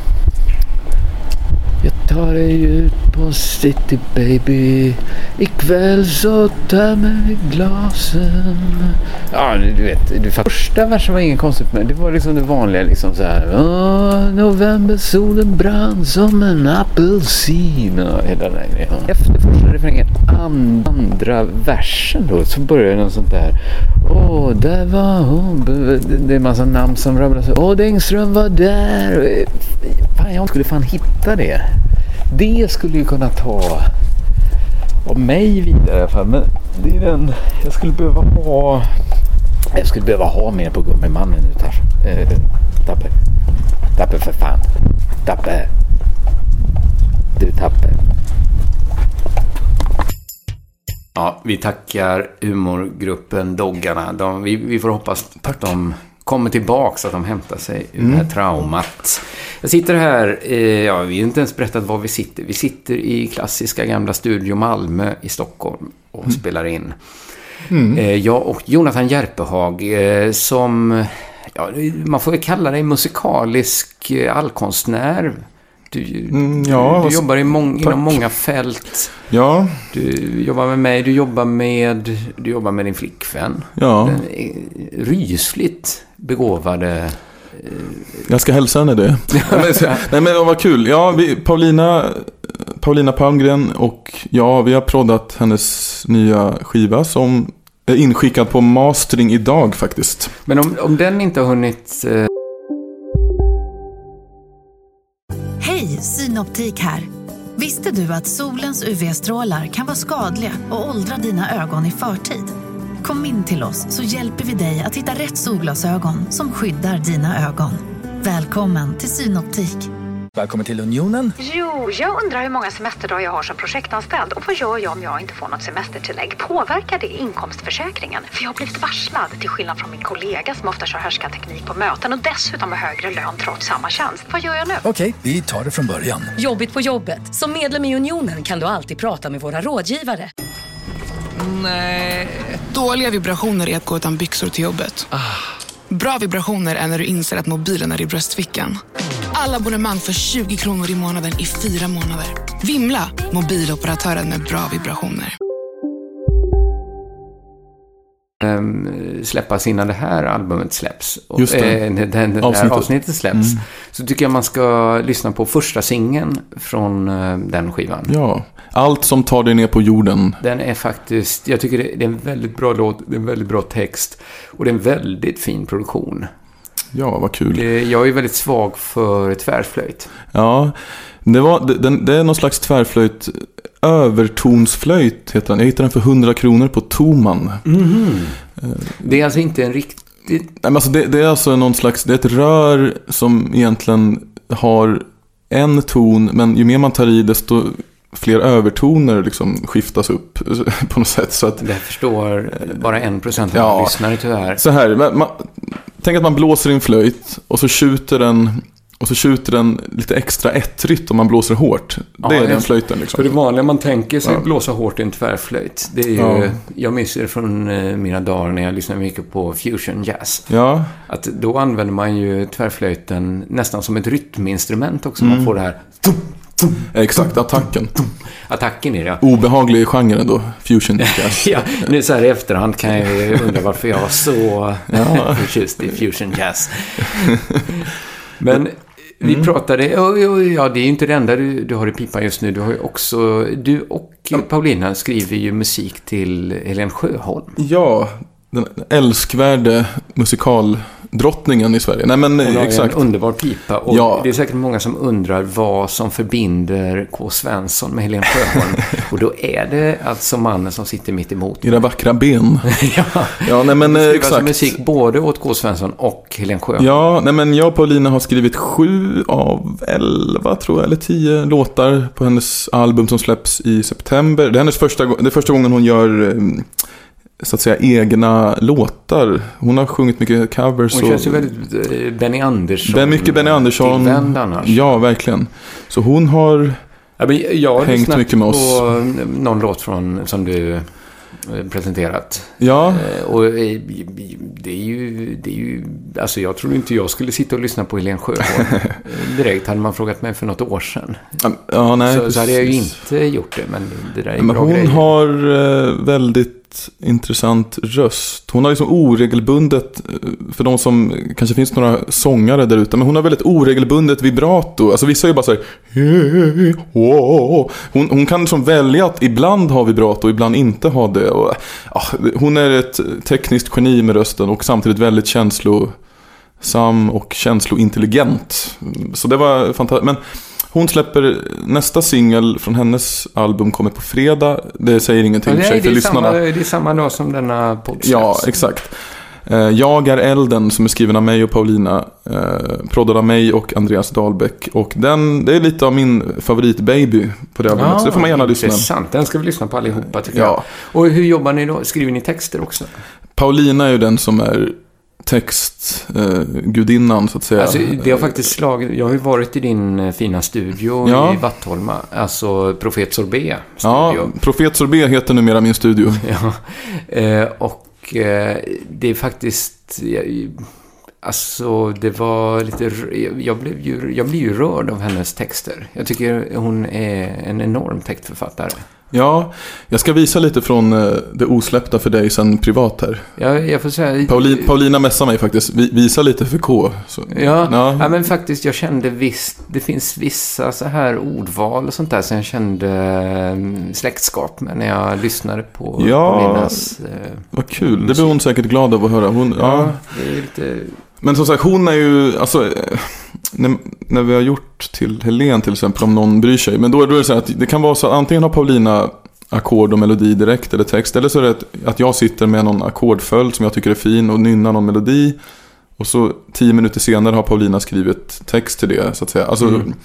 Jag tar dig ut på City Baby. Ikväll så tar mig glasen. Ja, du vet, du första versen var ingen konstigt, men det var liksom det vanliga liksom så här. Åh, novembersolen brann som en apelsin och hela den grejen. Efter första refrängen, andra versen då, så började något sånt där. Åh, där var hon. Det är en massa namn som rabblas. Åh, Engström var där. Fan, jag skulle fan hitta det. Det skulle ju kunna ta av mig vidare i alla fall. Men det är den jag skulle behöva ha. Jag skulle behöva ha mer på Gummimannen nu där. Eh, Tapper. Tapper för fan. Tapper. Du Tapper. Ja, vi tackar humorgruppen Doggarna. De, vi, vi får hoppas att de kommer tillbaka, så att de hämtar sig ur mm. det här traumat. Jag sitter här, eh, ja, vi har inte ens berättat var vi sitter. Vi sitter i klassiska gamla Studio Malmö i Stockholm och mm. spelar in. Mm. Eh, jag och Jonathan Järpehag eh, som, ja, man får ju kalla dig musikalisk eh, allkonstnär. Du, mm, ja, du, du jobbar i mång, inom många fält. Ja. Du jobbar med mig, du jobbar med, du jobbar med din flickvän. Ja. Den rysligt begåvade. Jag ska hälsa henne det. Nej, men vad kul. Ja, vi, Paulina, Paulina Palmgren och ja, vi har proddat hennes nya skiva som är inskickad på mastering idag faktiskt. Men om, om den inte har hunnit... Eh... Hej, Synoptik här. Visste du att solens U V-strålar kan vara skadliga och åldra dina ögon i förtid? Kom in till oss så hjälper vi dig att hitta rätt solglasögon som skyddar dina ögon. Välkommen till Synoptik. Välkommen till Unionen. Jo, jag undrar hur många semesterdagar jag har som projektanställd. Och vad gör jag om jag inte får något semestertillägg? Påverkar det inkomstförsäkringen? För jag har blivit varslad, till skillnad från min kollega som ofta kör härskarteknik på möten och dessutom har högre lön trots samma tjänst. Vad gör jag nu? Okej, vi tar det från början. Jobbigt på jobbet. Som medlem i Unionen kan du alltid prata med våra rådgivare. Nej. Dåliga vibrationer är att gå utan byxor till jobbet. Ah. Bra vibrationer är när du inser att mobilen är i bröstfickan. Alla abonnemang för tjugo kronor i månaden i fyra månader. Vimla, mobiloperatören med bra vibrationer. Um, släppas innan det här albumet släpps. Och, Just det. Eh, den, den avsnittet. här avsnittet släpps. Mm. Så tycker jag man ska lyssna på första singeln från uh, den skivan. Ja, allt som tar dig ner på jorden. Den är faktiskt, jag tycker det, det är en väldigt bra låt, det är en väldigt bra text och det är en väldigt fin produktion. Ja, vad kul. Det, jag är väldigt svag för tvärflöjt. Ja, det, var, det, det, det är någon slags tvärflöjt, övertonsflöjt heter den. Jag hittade den för hundra kronor på Toman. Mm. Det är alltså inte en riktig... Nej, men alltså det, det är alltså någon slags, det är ett rör som egentligen har en ton, men ju mer man tar i desto fler övertoner liksom skiftas upp på något sätt. Så att, det förstår bara en procent av ja, lyssnare tyvärr. Så här, man, man, tänk att man blåser i en flöjt och så skjuter den... Och så skjuter den lite extra ettrigt om man blåser hårt. Det ja, är den flöjten liksom. För det vanliga man tänker sig ja. blåsa hårt i en tvärflöjt. Det är ju, ja. Jag minns det från mina dagar när jag lyssnade mycket på fusion jazz. Ja. Att då använder man ju tvärflöjten nästan som ett rytminstrument också. Mm. Man får det här... Exakt, attacken. Attacken är det, ja. Obehaglig genre ändå, fusion jazz. Ja, nu så här i efterhand kan jag undra varför jag var så ja. förtjust i fusion jazz. Men... Vi Mm. pratade, ja, ja det är ju inte det enda du, du har i pipan just nu. Du har ju också, du och Paulina skriver ju musik till Helen Sjöholm. Ja, den älskvärde musikaldrottningen i Sverige. Nej, men Hon har exakt. en underbar pipa. Och Ja. det är säkert många som undrar vad som förbinder K. Svensson med Helen Sjöholm. Och då är det alltså mannen som sitter mitt emot. Era vackra ben. ja, Ja, nej, men du skriver exakt. alltså musik både åt K. Svensson och Helen Sjöholm. Ja, nej, men jag och Paulina har skrivit sju av elva, tror jag, eller tio låtar på hennes album som släpps i september. Det är hennes första, det är första gången hon gör, eh, så att säga, egna låtar. Hon har sjungit mycket covers. Hon och, känns ju väldigt eh, Benny Andersson. Ben, mycket Benny Andersson. Tillvänd annars. Ja, verkligen. Så hon har Ja, men jag har hängt lyssnat mycket med oss. på någon låt från, som du eh, presenterat. Ja, Eh, Och eh, det är ju, det är ju, alltså jag tror inte jag skulle sitta och lyssna på Helen Sjöholm eh, direkt. Hade man frågat mig för något år sedan. ja nej, så, så hade jag ju precis. inte gjort det, men det där är Men bra hon grejer. har eh, väldigt intressant röst. Hon har liksom oregelbundet, eh, för de som, kanske finns några sångare där ute, men hon har väldigt oregelbundet vibrato. Alltså vissa är ju bara så här, "Hey, wow." hon, hon kan liksom välja att ibland ha vibrato och ibland inte ha det. Och, ja, hon är ett tekniskt geni med rösten och samtidigt väldigt känslosam och känslointelligent. Så det var fantastiskt. Men hon släpper nästa singel från hennes album, kommer på fredag. Det säger ingenting Ja, för det, är, sig för det, är lyssnarna. samma, det är samma dag som denna podd släpps. Ja, exakt. Eh, Jag är elden, som är skriven av mig och Paulina, eh, proddad av mig och Andreas Dahlbäck. Och den, det är lite av min favoritbaby på det albumet, Ja, så det får man gärna lyssna. intressant. Den ska vi lyssna på allihopa, tycker Ja. jag. Och hur jobbar ni då? Skriver ni texter också? Paulina är ju den som är textgudinnan, eh, så att säga. Alltså, det har faktiskt slagit... Jag har ju varit i din eh, fina studio Ja. i Vattholma. Alltså Profet Sorbet Ja, studio. Profet Sorbet heter numera min studio. Ja. Eh, och eh, det är faktiskt... Jag, alltså, det var lite... Jag, jag, blev ju, jag blev ju rörd av hennes texter. Jag tycker hon är en enorm textförfattare. Ja, jag ska visa lite från eh, det osläppta för dig sen privat här. Ja, jag får säga... Paulina, Paulina mässar mig faktiskt. Vi, visa lite för K. Så, Ja, ja. ja, men faktiskt jag kände visst, det finns vissa så här ordval och sånt där som jag kände eh, släktskap med när jag lyssnade på Ja, Paulinas eh, vad kul. Det blir hon säkert glad av att höra. Hon, ja. ja, det är lite... Men som sagt, hon är ju, alltså, eh, när, när vi har gjort till Helen till exempel, om någon bryr sig. Men då, då är det så här att det kan vara så att antingen har Paulina ackord och melodi direkt eller text. Eller så är det att, att jag sitter med någon ackordföljd som jag tycker är fin och nynnar någon melodi. Och så tio minuter senare har Paulina skrivit text till det, så att säga. Alltså, Mm.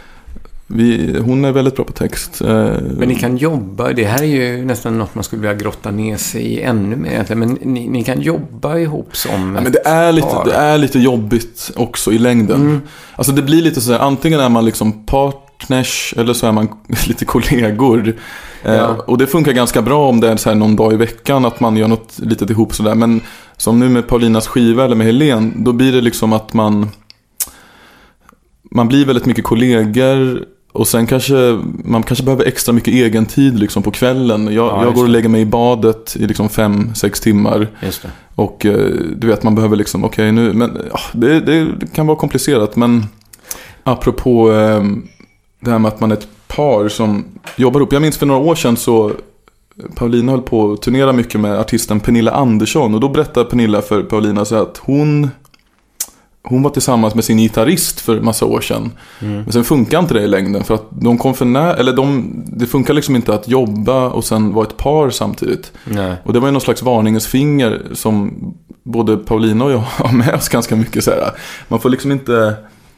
vi, hon är väldigt bra på text. Men ni kan jobba, det här är ju nästan något man skulle vilja grotta ner sig i ännu mer egentligen. Men ni, ni kan jobba ihop som Ja, men det är, lite, par. det är lite jobbigt också i längden. Mm. Alltså det blir lite så här, antingen är man liksom partners eller så är man lite kollegor. Ja. Eh, och det funkar ganska bra om det är så här någon dag i veckan att man gör något litet ihop sådär. Men som nu med Paulinas skiva eller med Helen, då blir det liksom att man man blir väldigt mycket kollegor. Och sen kanske man kanske behöver extra mycket egen tid liksom på kvällen. Jag, Ja, jag går och det. lägger mig i badet i liksom fem, sex timmar. Just det. Och eh, du vet, man behöver liksom, okej okay, nu, men ja, det, det kan vara komplicerat. Men apropå eh, det här med att man är ett par som jobbar upp. Jag minns för några år sedan så Paulina höll på att turnera mycket med artisten Pernilla Andersson. Och då berättade Pernilla för Paulina så att hon Hon var tillsammans med sin gitarrist för massa år sedan. Mm. Men sen funkar inte det i längden. För att de kom för nära, eller de, det funkar liksom inte att jobba och sen vara ett par samtidigt. Nej. Och det var ju någon slags varningens finger som både Paulina och jag har med oss ganska mycket så här. Man får liksom inte...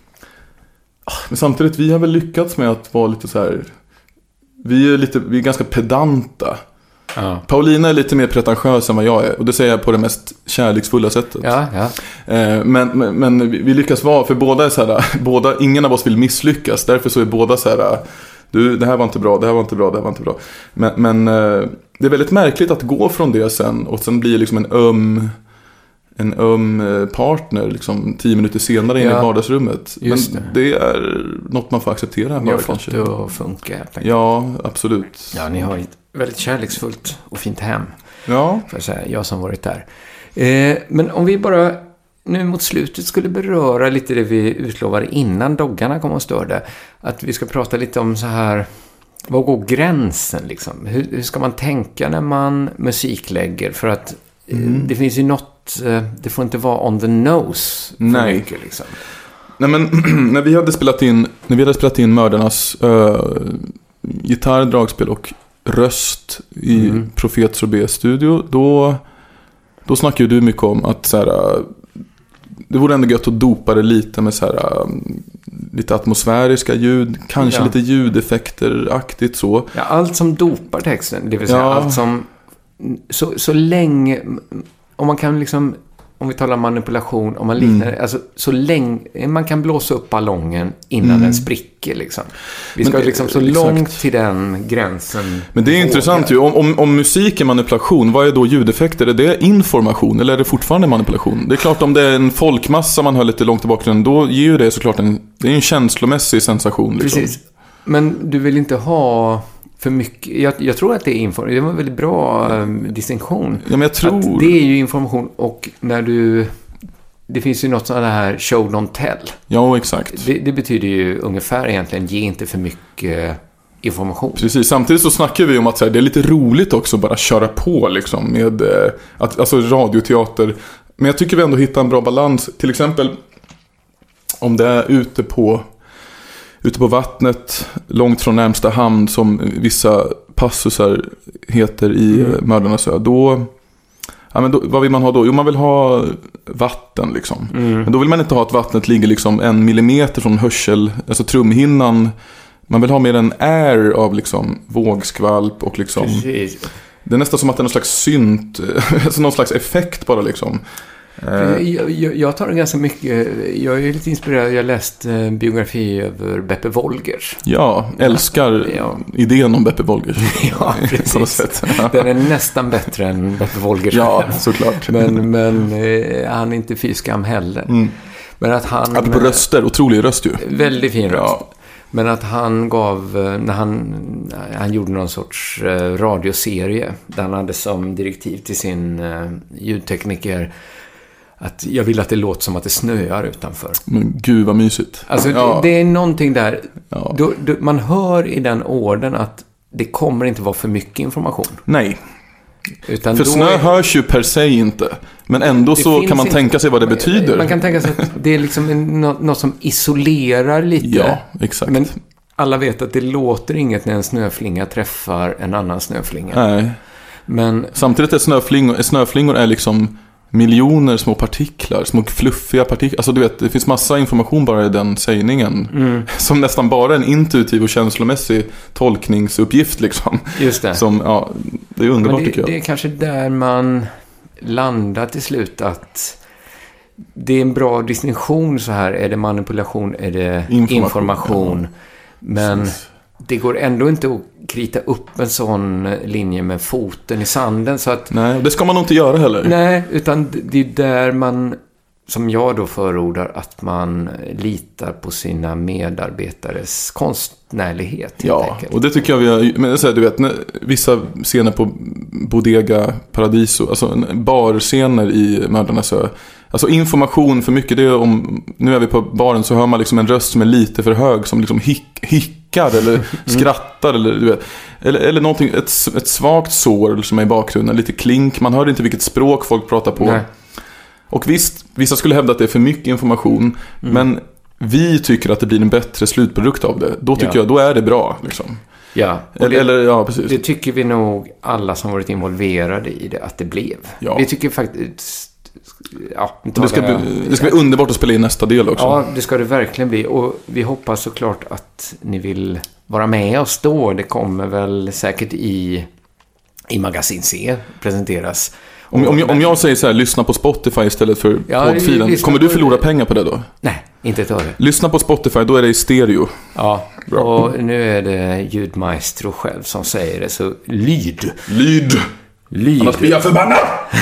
Men samtidigt, vi har väl lyckats med att vara lite så här... Vi är, lite, vi är ganska pedanta. Ja. Paulina är lite mer pretentiös än vad jag är. Och det säger jag på det mest kärleksfulla sättet. Ja, ja. Men, men, men vi lyckas vara, för båda är så här, båda, ingen av oss vill misslyckas. Därför så är båda så här, du, det här var inte bra, det här var inte bra, det här var inte bra. Men, men det är väldigt märkligt att gå från det sen och sen blir liksom en öm en öm partner liksom tio minuter senare in Ja, i vardagsrummet. Men just det. det är något man får acceptera. Ni har bara, fått kanske. det att funka. helt enkelt. Ja, absolut. Ja, ni har ett väldigt kärleksfullt och fint hem. Ja. För att säga, jag som varit där. Eh, men om vi bara nu mot slutet skulle beröra lite det vi utlovade innan doggarna kom och störde. Att vi ska prata lite om så här, vad går gränsen liksom? Hur, hur ska man tänka när man musiklägger? För att mm. det finns ju något, det får inte vara on the nose för Nej. mycket liksom. Nej, men när vi hade spelat in, när vi hade spelat in Mördarnas äh, gitarr, dragspel och röst i mm. Profet Sorbet-studio, då, då snackade ju du mycket om att så här, det vore ändå gött att dopa det lite med så här, lite atmosfäriska ljud, kanske ja. lite ljudeffekter-aktigt så. Ja, allt som dopar texten, det vill säga ja. allt som så, så länge, om man kan liksom, om vi talar manipulation, om man liknar mm. alltså så länge man kan blåsa upp ballongen innan mm. den spricker liksom. Vi ska men, liksom så exakt. långt till den gränsen. Men det är intressant ju, om, om, om musik är manipulation, vad är då ljudeffekter? Är det information eller är det fortfarande manipulation? Det är klart, om det är en folkmassa man hör lite långt i bakgrunden, då ger ju det såklart en, det är en känslomässig sensation liksom. Precis. Men du vill inte ha för mycket, jag, jag tror att det är information. Det var en väldigt bra um, distinktion. Ja, men jag tror... Att det är ju information, och när du, det finns ju något sådant här show don't tell. Ja, exakt. Det, det betyder ju ungefär egentligen, ge inte för mycket information. Precis, samtidigt så snackar vi om att så här, det är lite roligt också att bara köra på liksom med eh, att, alltså radioteater. Men jag tycker vi ändå hittar en bra balans. Till exempel om det är ute på ute på vattnet, långt från närmsta hamn, som vissa passusar heter i mm. Mördarnas ö, då, ja, men då, vad vill man ha då? Jo, man vill ha vatten liksom. Mm. Men då vill man inte ha att vattnet ligger liksom en millimeter från hörsel, alltså trumhinnan. Man vill ha mer en air av liksom vågskvalp och liksom... Precis. Det är nästan som att det är någon slags synt, alltså någon slags effekt bara liksom. Jag, jag, jag tar ganska mycket, jag är lite inspirerad, jag har läst en biografi över Beppe Wolgers. Ja, älskar ja. idén om Beppe Wolgers. Ja, precis. Den är nästan bättre än Beppe Wolgers. Ja, såklart. Men, men eh, han är inte fy skam heller. Mm. Men att han... Att på röster, otrolig röst ju. Väldigt fin röst. Ja. Men att han gav, när han, han gjorde någon sorts radioserie där han hade som direktiv till sin ljudtekniker att jag vill att det låter som att det snöar utanför. Men gud vad mysigt. Alltså ja. det, det är någonting där, ja. då, då, man hör i den orden att det kommer inte vara för mycket information. Nej. Utan för snö är... hörs ju per se inte. Men ändå det så kan man inte... tänka sig vad det betyder. Man kan tänka sig att det är liksom en, något, något som isolerar lite. Ja, exakt. Men alla vet att det låter inget när en snöflinga träffar en annan snöflinga. Nej. Men... Samtidigt är snöflingor, snöflingor är liksom miljoner små partiklar, små fluffiga partiklar. Alltså du vet, det finns massa information bara i den sägningen. Mm. Som nästan bara en intuitiv och känslomässig tolkningsuppgift liksom. Just det. Som, ja, det är underbart det, tycker jag. Det är kanske där man landar till slut, att det är en bra distinktion så här. Är det manipulation? Är det information? information? Ja. Men precis. Det går ändå inte att krita upp en sån linje med foten i sanden. Så att, nej, det ska man nog inte göra heller. Nej, utan det är där man, som jag då förordar, att man litar på sina medarbetares konstnärlighet. Ja, enkelt. Och det tycker jag vi har, men så här, du vet, när, vissa scener på Bodega Paradiso, alltså barscener i Mördarnas ö. Alltså information för mycket, det är om, nu är vi på baren så hör man liksom en röst som är lite för hög, som liksom hick, hickar eller mm. skrattar eller du vet, eller, eller någonting, ett, ett svagt sår som är i bakgrunden, lite klink, man hör inte vilket språk folk pratar på. Nej. Och visst, vissa skulle hävda att det är för mycket information, mm. men vi tycker att det blir en bättre slutprodukt av det. Då tycker ja. jag, då är det bra liksom. Ja, eller, det, eller, ja, precis. Det tycker vi nog alla som varit involverade i det, att det blev. Ja. Vi tycker faktiskt... Ja, det, ska bli, det ska bli underbart att spela in nästa del också. Ja, det ska det verkligen bli. Och vi hoppas såklart att ni vill vara med oss då. Det kommer väl säkert i, i Magasin C presenteras. Om, om, jag, om jag säger så här, lyssna på Spotify istället för ja, poddfilen, kommer du förlora pengar på det då? Nej, inte ett öre. Lyssna på Spotify, då är det i stereo. Ja, bra. Och nu är det ljudmaestro själv som säger det, så lyd. Lyd. Lyd. Annars blir jag förbannad.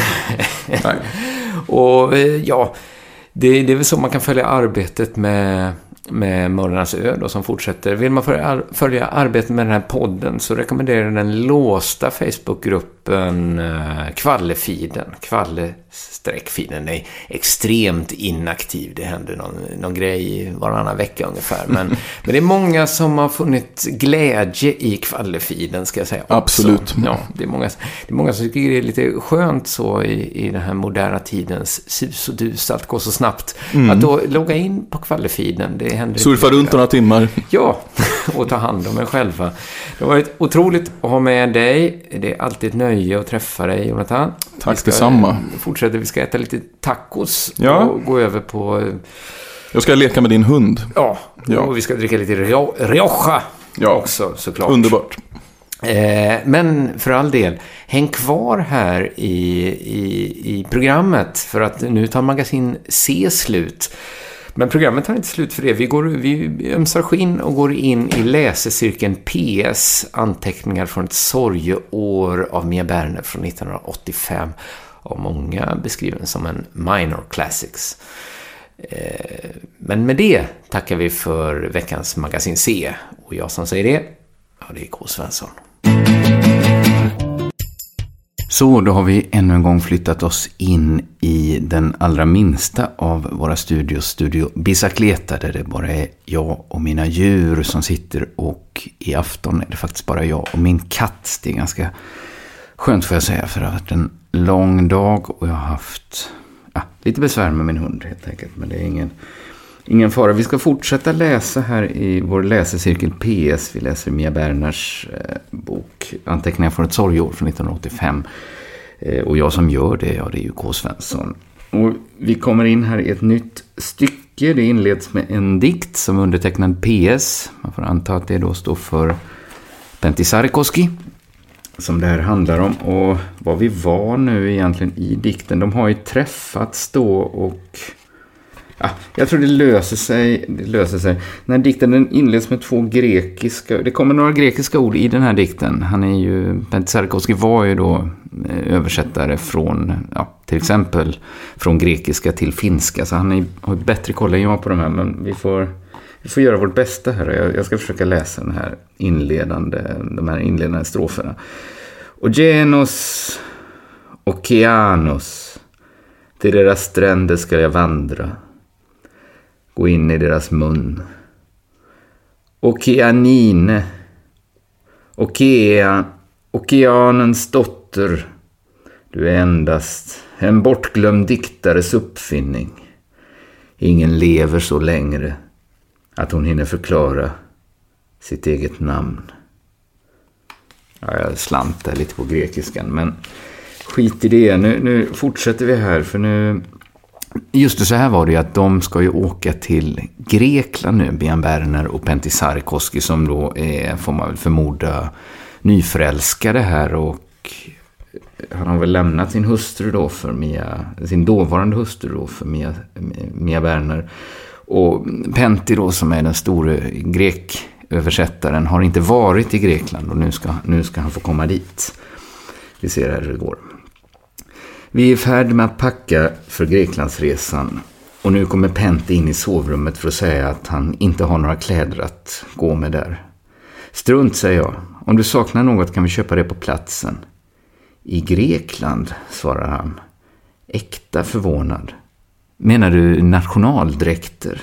Nej. Och ja, det, det är väl så man kan följa arbetet med, med Mördarnas ö då, som fortsätter. Vill man följa, följa arbetet med den här podden så rekommenderar den låsta Facebookgruppen uh, Kvallefiden, Kvalle Sträckfilen är extremt inaktiv. Det händer någon, någon grej varannan vecka ungefär. Men, men det är många som har funnit glädje i Kvallefiden, ska jag säga. Också. Absolut. Ja, det är många, det är många som tycker det är lite skönt så i, i den här moderna tidens sus och dus. Allt går så snabbt. Mm. Att då logga in på Kvallefiden. Det händer surfa runt några timmar. Ja, och ta hand om er själva. Det har varit otroligt att ha med dig. Det är alltid ett nöje att träffa dig, Jonathan. Tack detsamma. Fortsätter, vi ska äta lite tacos ja. och gå över på... Jag ska leka med din hund. Ja, ja. Och vi ska dricka lite Rioja ja. också, såklart. Underbart. Eh, men för all del, häng kvar här i, i, i programmet, för att nu tar magasin C slut. Men programmet tar inte slut för det. Vi, går, vi ömsar skinn och går in i läsecirkeln P S, anteckningar från ett sorgeår av Mia Berner från nittonhundraåttiofem. Och många beskriver den som en minor classics. Men med det tackar vi för veckans magasin C. Och jag som säger det, ja, det är K. Svensson. Så då har vi ännu en gång flyttat oss in i den allra minsta av våra studios, Studio Bicicleta, där det bara är jag och mina djur som sitter, och i afton är det faktiskt bara jag och min katt. Det är ganska skönt, får jag säga, för det har varit en lång dag och jag har haft ja, lite besvär med min hund helt enkelt, men det är ingen, ingen fara. Vi ska fortsätta läsa här i vår läsecirkel P S. Vi läser Mia Berners eh, bok Anteckningar från ett sorgeår från nittonhundraåttiofem. Eh, och jag som gör det, ja, det är ju K. Svensson. Och vi kommer in här i ett nytt stycke. Det inleds med en dikt som undertecknad P S. Man får anta att det då står för Pentti Sarrikoski, som det här handlar om. Och vad vi var nu egentligen i dikten. De har ju träffats då och... Ja, jag tror det löser sig, det löser sig. Den här dikten, den inleds med två grekiska... Det kommer några grekiska ord i den här dikten. Han är ju... Pentti Sarrikoski var ju då översättare från... Ja, till exempel från grekiska till finska. Så han är, har bättre koll än jag på de här. Men vi får, vi får göra vårt bästa här. Jag, jag ska försöka läsa den här inledande, de här inledande stroferna. Ogenos, Okeanos, till deras stränder ska jag vandra. Gå in i deras mun. Okeanine, Okea, Okeanens dotter. Du är endast en bortglömd diktares uppfinning. Ingen lever så längre att hon hinner förklara sitt eget namn. Ja, jag slantar lite på grekiskan, men skit i det. Nu, nu fortsätter vi här, för nu... Just det, så här var det ju att de ska ju åka till Grekland nu, Mia Berner och Pentti Sarrikoski, som då är, får man väl förmoda, nyförälskade här, och han har väl lämnat sin hustru då för Mia, sin dåvarande hustru då för Mia, Mia Berner, och Pentti då, som är den stora greköversättaren, har inte varit i Grekland, och nu ska, nu ska han få komma dit. Vi ser här hur det går. Vi är i färd med att packa för Greklandsresan, och nu kommer Pentti in i sovrummet för att säga att han inte har några kläder att gå med där. Strunt, säger jag. Om du saknar något kan vi köpa det på platsen. I Grekland, svarar han. Äkta förvånad. Menar du nationaldräkter?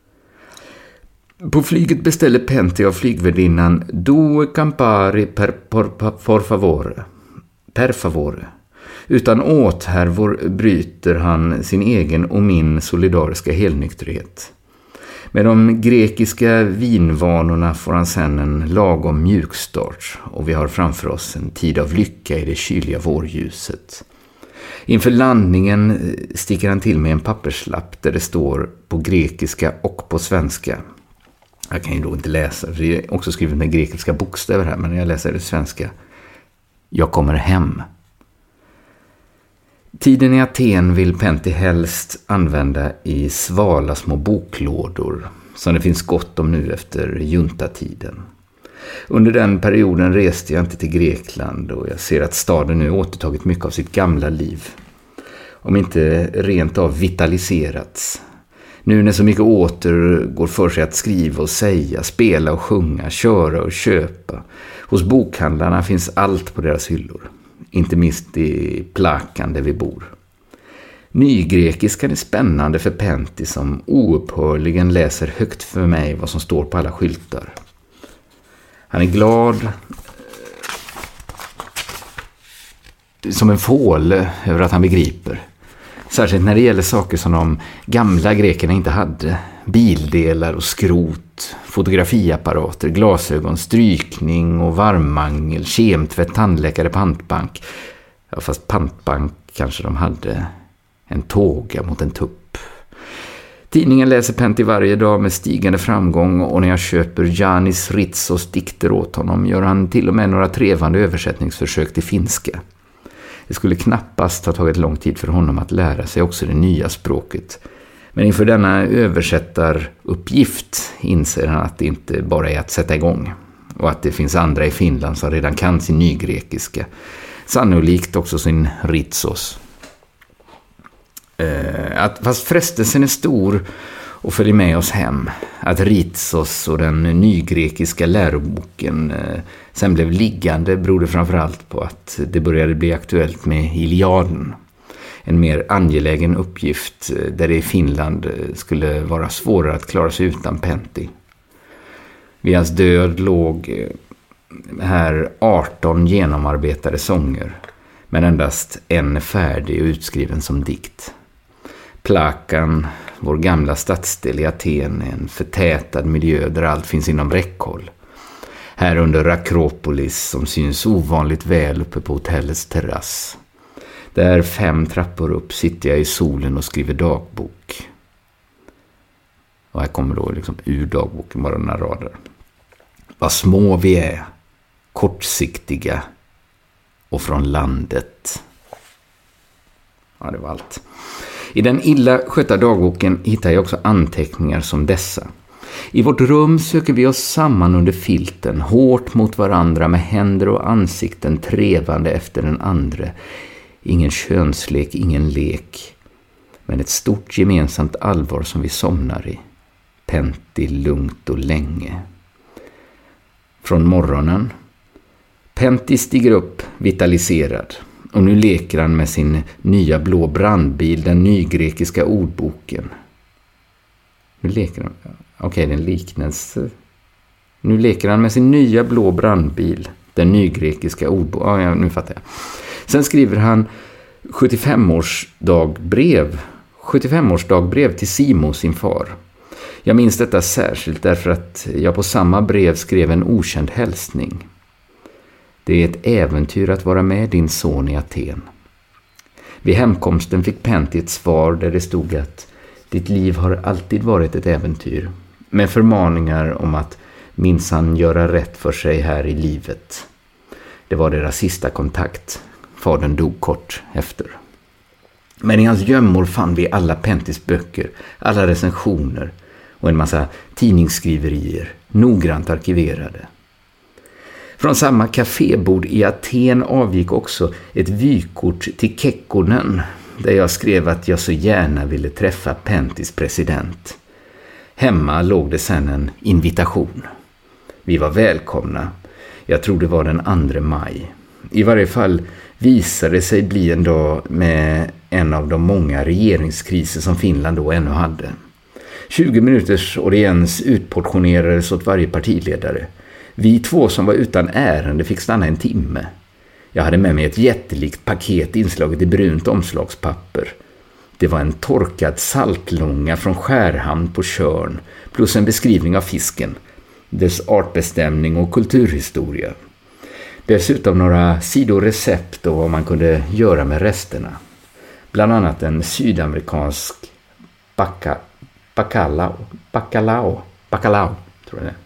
På flyget beställer Pentti av flygvärdinnan Due campari per, por, por favore. Per favore. Utan åthärvor bryter han sin egen och min solidariska helnykterhet. Med de grekiska vinvanorna får han sedan en lagom mjukstart, och vi har framför oss en tid av lycka i det kyliga vårljuset. Inför landningen sticker han till med en papperslapp där det står på grekiska och på svenska. Jag kan ju då inte läsa, det är också skrivet med grekiska bokstäver här, men när jag läser det svenska. Jag kommer hem. Tiden i Aten vill Pentti helst använda i svala små boklådor, som det finns gott om nu efter juntatiden. Under den perioden reste jag inte till Grekland, och jag ser att staden nu återtagit mycket av sitt gamla liv, om inte rent av vitaliserats. Nu när så mycket åter går för sig att skriva och säga, spela och sjunga, köra och köpa. Hos bokhandlarna finns allt på deras hyllor. Inte minst i Plakan där vi bor. Nygrekiskan är spännande för Pentti som oupphörligen läser högt för mig vad som står på alla skyltar. Han är glad som en fåle över att han begriper. Särskilt när det gäller saker som de gamla grekerna inte hade. Bildelar och skrot, fotografiapparater, glasögon, strykning och varmmangel, kemtvätt, tandläkare, pantbank. Ja, fast pantbank kanske de hade. En tåga mot en tupp. Tidningen läser Pentti varje dag med stigande framgång, och när jag köper Janis Ritsos dikter åt honom gör han till och med några trevande översättningsförsök till finska. Det skulle knappast ha tagit lång tid för honom att lära sig också det nya språket. Men inför denna översättaruppgift inser han att det inte bara är att sätta igång, och att det finns andra i Finland som redan kan sin nygrekiska. Sannolikt också sin Ritsos. Eh, att, fast frestelsen är stor och följer med oss hem. Att Ritsos och den nygrekiska läroboken eh, sen blev liggande berodde framförallt på att det började bli aktuellt med Iliaden. En mer angelägen uppgift eh, där det i Finland eh, skulle vara svårare att klara sig utan Pentti. Vid hans död låg eh, här arton genomarbetade sånger, men endast en färdig och utskriven som dikt. Plakan, vår gamla stadsdel i Aten, är en förtätad miljö där allt finns inom räckhåll. Här under Akropolis, som syns ovanligt väl uppe på hotellets terrass. Där fem trappor upp sitter jag i solen och skriver dagbok. Och här kommer då liksom ur dagboken bara några rader. Vad små vi är, kortsiktiga och från landet. Ja, det var allt. I den illa skötta dagboken hittar jag också anteckningar som dessa. I vårt rum söker vi oss samman under filten, hårt mot varandra med händer och ansikten trevande efter den andra. Ingen könslek, ingen lek, men ett stort gemensamt allvar som vi somnar i. Pentti lugnt och länge. Från morgonen. Pentti stiger upp vitaliserad. Och nu leker han med sin nya blå brandbil, den nygrekiska ordboken. Nu leker han... Okej, okay, det är en liknelse. Nu leker han med sin nya blå brandbil, den nygrekiska ordboken. Ja, ja, nu fattar jag. Sen skriver han sjuttiofemårsdagbrev. sjuttiofemårsdagbrev till Simo, sin far. Jag minns detta särskilt därför att jag på samma brev skrev en okänd hälsning. Det är ett äventyr att vara med din son i Aten. Vid hemkomsten fick Pentti ett svar där det stod att ditt liv har alltid varit ett äventyr, med förmaningar om att minsann göra rätt för sig här i livet. Det var deras sista kontakt. Fadern dog kort efter. Men i hans gömmor fann vi alla Penttis böcker, alla recensioner och en massa tidningsskriverier, noggrant arkiverade. Från samma kafébord i Aten avgick också ett vykort till Kekkonen, där jag skrev att jag så gärna ville träffa Penttis president. Hemma låg det sedan en invitation. Vi var välkomna. Jag tror det var den andra maj. I varje fall visade det sig bli en dag med en av de många regeringskriser som Finland då ännu hade. tjugo minuters audiens utportionerades åt varje partiledare. Vi två som var utan ärende fick stanna en timme. Jag hade med mig ett jättelikt paket inslaget i brunt omslagspapper. Det var en torkad saltlånga från Skärhamn på Tjörn, plus en beskrivning av fisken, dess artbestämning och kulturhistoria. Dessutom några sidor recept och vad man kunde göra med resterna. Bland annat en sydamerikansk bacca, bacalao, bacalao, bacalao, tror jag det.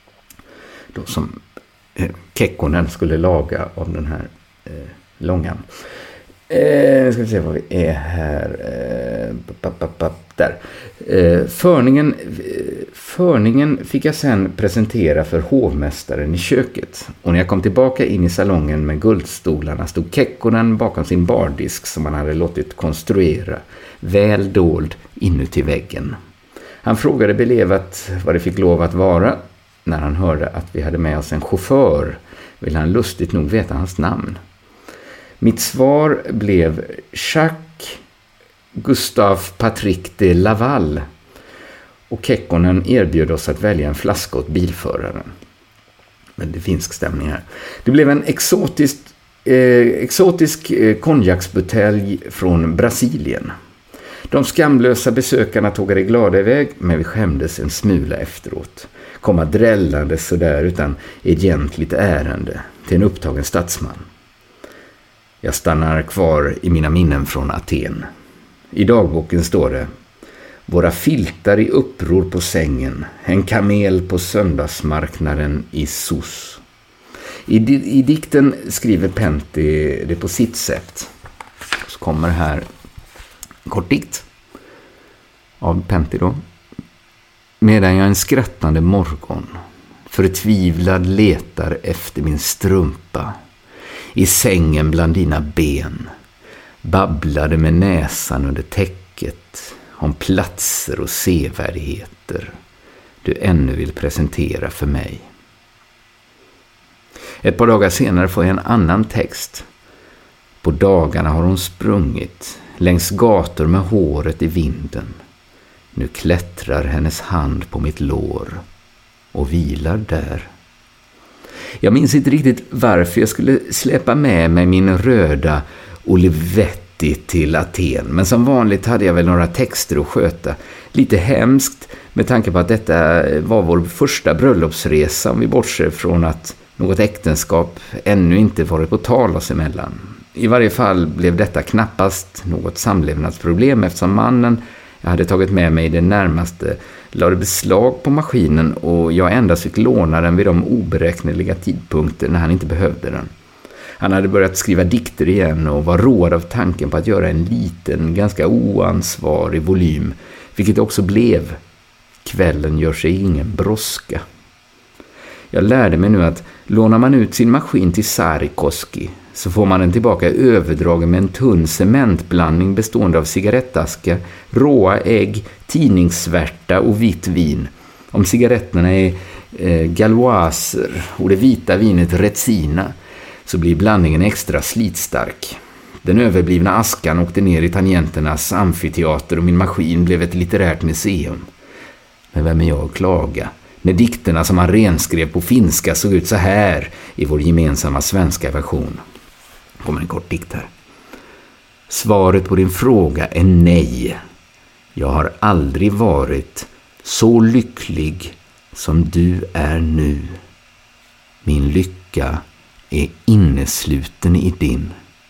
Då som eh, Kekkonen skulle laga av den här eh, långan. Eh, ska vi se vad vi är här. Eh, papp, papp, papp, där. Eh, förningen, förningen fick jag sen presentera för hovmästaren i köket. Och när jag kom tillbaka in i salongen med guldstolarna stod Kekkonen bakom sin bardisk som han hade låtit konstruera, väl dold inuti väggen. Han frågade belevat vad det fick lov att vara. När han hörde att vi hade med oss en chaufför ville han lustigt nog veta hans namn. Mitt svar blev Jacques Gustave Patrick de Laval. Och Kekkonen erbjöd oss att välja en flaska åt bilföraren. Men det finsk stämning här. Det blev en exotisk, eh, exotisk eh, konjaksbutelj från Brasilien. De skamlösa besökarna tågade glada iväg, men vi skämdes en smula efteråt. Komma drällande sådär utan egentligt ärende till en upptagen stadsman. Jag stannar kvar i mina minnen från Aten. I dagboken står det: våra filtar i uppror på sängen, en kamel på söndagsmarknaden i Sos. I, I dikten skriver Pentti det på sitt sätt. Så kommer här en kort dikt av Pentti då. Medan jag en skrattande morgon förtvivlad letar efter min strumpa i sängen bland dina ben, babblade med näsan under täcket om platser och sevärdheter du ännu vill presentera för mig. Ett par dagar senare får jag en annan text. På dagarna har hon sprungit längs gator med håret i vinden. Nu klättrar hennes hand på mitt lår och vilar där. Jag minns inte riktigt varför jag skulle släppa med mig min röda Olivetti till Aten. Men som vanligt hade jag väl några texter att sköta. Lite hemskt med tanke på att detta var vår första bröllopsresa, om vi bortser från att något äktenskap ännu inte varit på tal oss emellan. I varje fall blev detta knappast något samlevnadsproblem, eftersom mannen jag hade tagit med mig det närmaste lade beslag på maskinen och jag endast fick låna den vid de oberäkneliga tidpunkter när han inte behövde den. Han hade börjat skriva dikter igen och var road av tanken på att göra en liten, ganska oansvarig volym, vilket också blev Kvällen gör sig ingen brådska. Jag lärde mig nu att lånar man ut sin maskin till Sarikoski så får man den tillbaka överdragen med en tunn cementblandning bestående av cigarettaska, råa ägg, tidningssvärta och vitt vin. Om cigaretterna är eh, galoiser och det vita vinet Retsina så blir blandningen extra slitstark. Den överblivna askan åkte ner i tangenternas amfiteater och min maskin blev ett litterärt museum. Men vem är jag att klaga? När dikterna som han renskrev på finska såg ut så här i vår gemensamma svenska version. Kommer en kort dikt här. Svaret på din fråga är nej. Jag har aldrig varit så lycklig som du är nu. Min lycka är innesluten i din.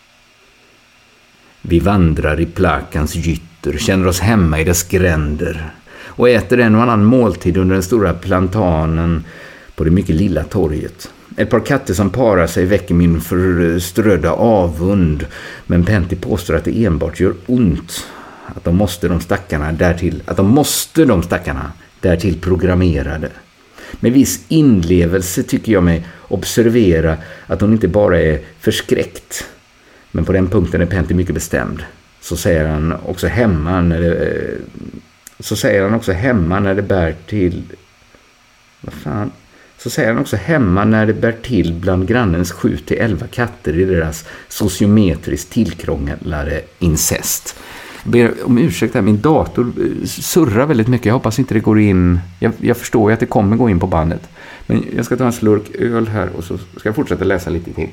Vi vandrar i Plakans gytter, känner oss hemma i dess gränder och äter en och annan måltid under den stora plantanen på det mycket lilla torget. Ett par katter som parar sig väcker min förströdda avund, men Pentti påstår att det enbart gör ont. Att de måste de stackarna därtill, att de måste de stackarna därtill programmerade. Med viss inlevelse tycker jag mig observera att hon inte bara är förskräckt. Men på den punkten är Pentti mycket bestämd. Så säger han också hemma när det, så säger han också hemma när det bär till... Vad fan... Så säger han också hemma när det bär till bland grannens sju till elva katter i deras sociometriskt tillkrånglade incest. Jag ber om ursäkt här, min dator surrar väldigt mycket. Jag hoppas inte det går in. Jag, jag förstår ju att det kommer gå in på bandet. Men jag ska ta en slurk öl här och så ska jag fortsätta läsa lite till.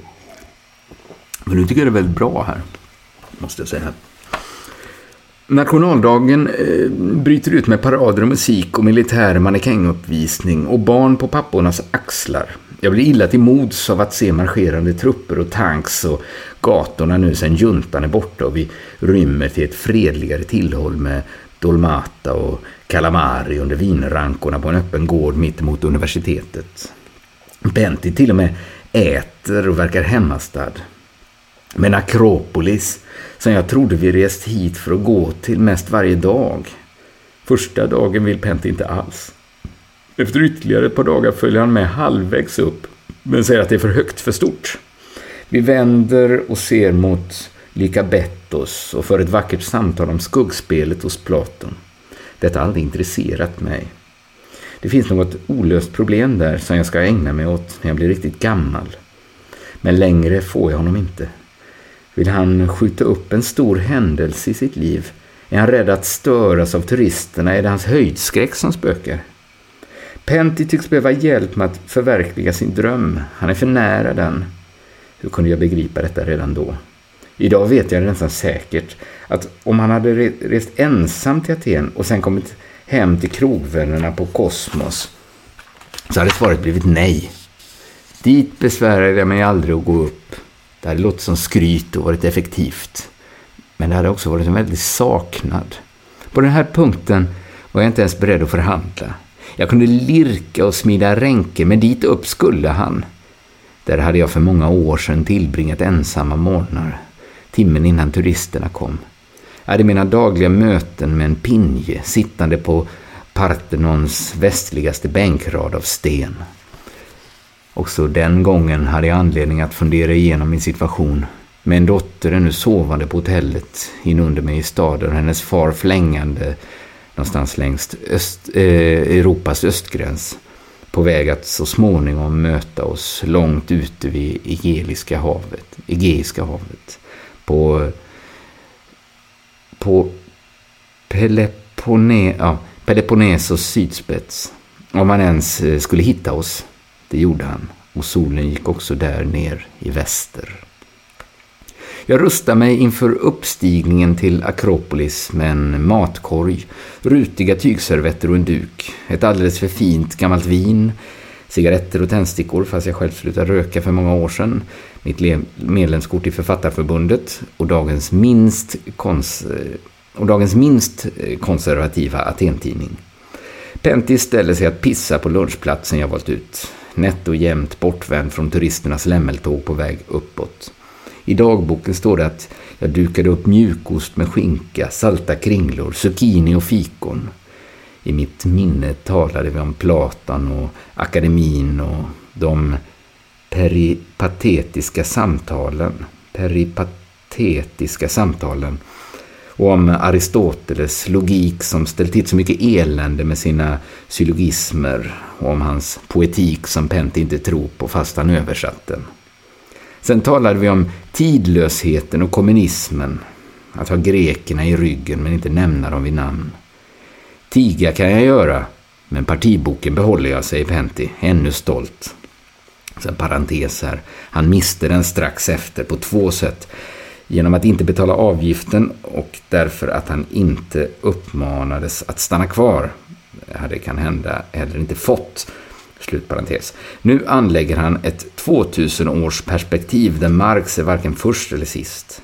Men nu tycker jag det är väldigt bra här, måste jag säga. Nationaldagen eh, bryter ut med parader och musik och militär mannekänguppvisning och barn på pappornas axlar. Jag blir illa till mods av att se marscherande trupper och tanks och gatorna nu sen juntan är borta och vi rymmer till ett fredligare tillhåll med dolmata och calamari under vinrankorna på en öppen gård mitt emot universitetet. Pentti till och med äter och verkar hemmastad. Men Akropolis, som jag trodde vi rest hit för att gå till mest varje dag. Första dagen vill Pentti inte alls. Efter ytterligare ett par dagar följer han med halvvägs upp, men säger att det är för högt, för stort. Vi vänder och ser mot Lycabettos och för ett vackert samtal om skuggspelet hos Platon. Detta har aldrig intresserat mig. Det finns något olöst problem där som jag ska ägna mig åt när jag blir riktigt gammal. Men längre får jag honom inte. Vill han skjuta upp en stor händelse i sitt liv, Är han rädd att störas av turisterna? Är det hans höjdskräck som spökar? Pentti tycks behöva hjälp med att förverkliga sin dröm. Han är för nära den. Hur kunde jag begripa detta redan då? Idag vet jag nästan säkert att om han hade rest ensam till Aten och sen kommit hem till krogvännerna på Kosmos så hade svaret blivit nej. Dit besvärade jag mig aldrig att gå upp. Det hade låtit som skryt och varit effektivt. Men det hade också varit en väldigt saknad. På den här punkten var jag inte ens beredd att förhandla. Jag kunde lirka och smida ränker, men dit upp skulle han. Där hade jag för många år sedan tillbringat ensamma morgnar. Timmen innan turisterna kom. Jag hade mina dagliga möten med en pinje sittande på Parthenons västligaste bänkrad av sten. Också den gången hade jag anledning att fundera igenom min situation. Med en dotter ännu sovande på hotellet inunder mig i staden och hennes far flängande någonstans längs öst, eh, Europas östgräns. På väg att så småningom möta oss långt ute vid Egeiska havet. Egeiska havet. På, på Pelopone, ja, Peloponnesos sydspets. Om man ens skulle hitta oss. Det gjorde han. Och solen gick också där ner i väster. Jag rustade mig inför uppstigningen till Akropolis med en matkorg, rutiga tygservetter och en duk. Ett alldeles för fint gammalt vin, cigaretter och tändstickor fast jag själv slutade röka för många år sedan. Mitt medlemskort i Författarförbundet och dagens minst, kons- och dagens minst konservativa Aten-tidning. Pentti ställer sig att pissa på lunchplatsen jag valt ut. Nätt och jämnt bortvänd från turisternas lämmeltåg på väg uppåt. I dagboken står det att jag dukade upp mjukost med skinka, salta kringlor, zucchini och fikon. I mitt minne talade vi om Platon och akademin och de peripatetiska samtalen. Peripatetiska samtalen. Och om Aristoteles logik som ställt till så mycket elände med sina syllogismer. Och om hans poetik som Pentti inte tror på fast han översatt den. Sen talade vi om tidlösheten och kommunismen. Att ha grekerna i ryggen men inte nämna dem vid namn. Tiga kan jag göra, men partiboken behåller jag, säger Pentti, ännu stolt. Sen parentes här. Han miste den strax efter på två sätt. Genom att inte betala avgiften och därför att han inte uppmanades att stanna kvar. Det hade kan hända eller inte fått. Slutparentes. Nu anlägger han ett tvåtusen års perspektiv där Marx är varken först eller sist.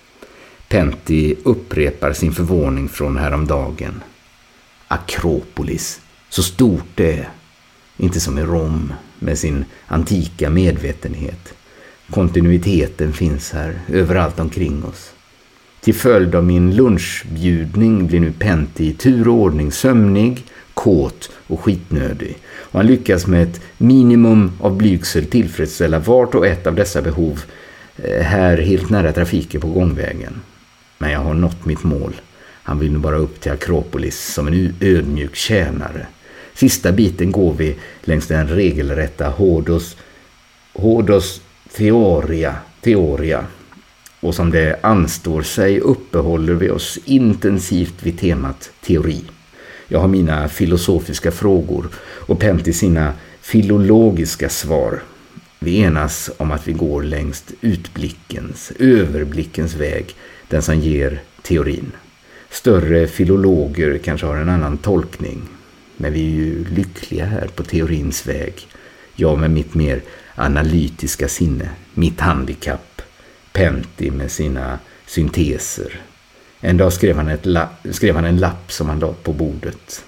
Pentti upprepar sin förvåning från häromdagen. Akropolis, så stort det är. Inte som i Rom med sin antika medvetenhet. Kontinuiteten finns här överallt omkring oss. Till följd av min lunchbjudning blir nu Pentti i tur och ordning sömnig, kåt och skitnödig. Och han lyckas med ett minimum av blygsel tillfredsställa vart och ett av dessa behov här helt nära trafiken på gångvägen. Men jag har nått mitt mål. Han vill nu bara upp till Akropolis som en ödmjuk tjänare. Sista biten går vi längs den regelrätta Hodos, Hodos Theoria, Theoria. Och som det anstår sig uppehåller vi oss intensivt vid temat teori. Jag har mina filosofiska frågor och Pentti sina filologiska svar. Vi enas om att vi går längs utblickens, överblickens väg, den som ger teorin. Större filologer kanske har en annan tolkning, men vi är ju lyckliga här på teorins väg. Jag med mitt mer analytiska sinne, mitt handikapp, Pentti med sina synteser. En dag skrev han, ett la- skrev han en lapp som han la på bordet.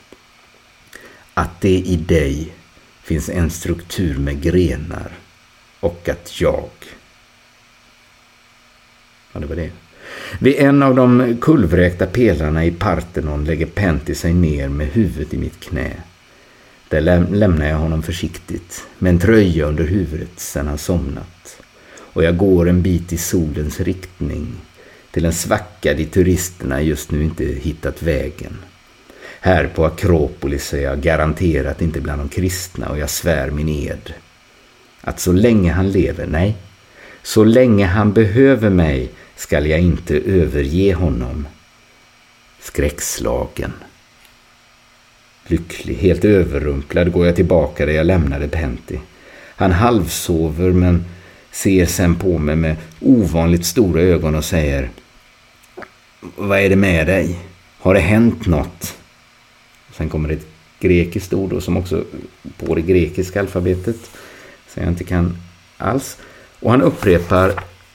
Att det i dig finns en struktur med grenar och att jag. Ja, det var det. Vid en av de kullvräkta pelarna i Parthenon lägger Pentti sig ner med huvudet i mitt knä. Där läm- lämnar jag honom försiktigt med en tröja under huvudet sedan han somnat. Och jag går en bit i solens riktning till en svacka dit turisterna just nu inte hittat vägen. Här på Akropolis är jag garanterat inte bland de kristna och jag svär min ed. Att så länge han lever, nej, så länge han behöver mig skall jag inte överge honom. skräckslagen. Lycklig, helt överrumplad går jag tillbaka där jag lämnade Pentti. Han halvsover men ser sen på mig med ovanligt stora ögon och säger: vad är det med dig? Har det hänt något? Sen kommer ett grekiskt ord då, som också på det grekiska alfabetet så jag inte kan alls. Och han upprepar: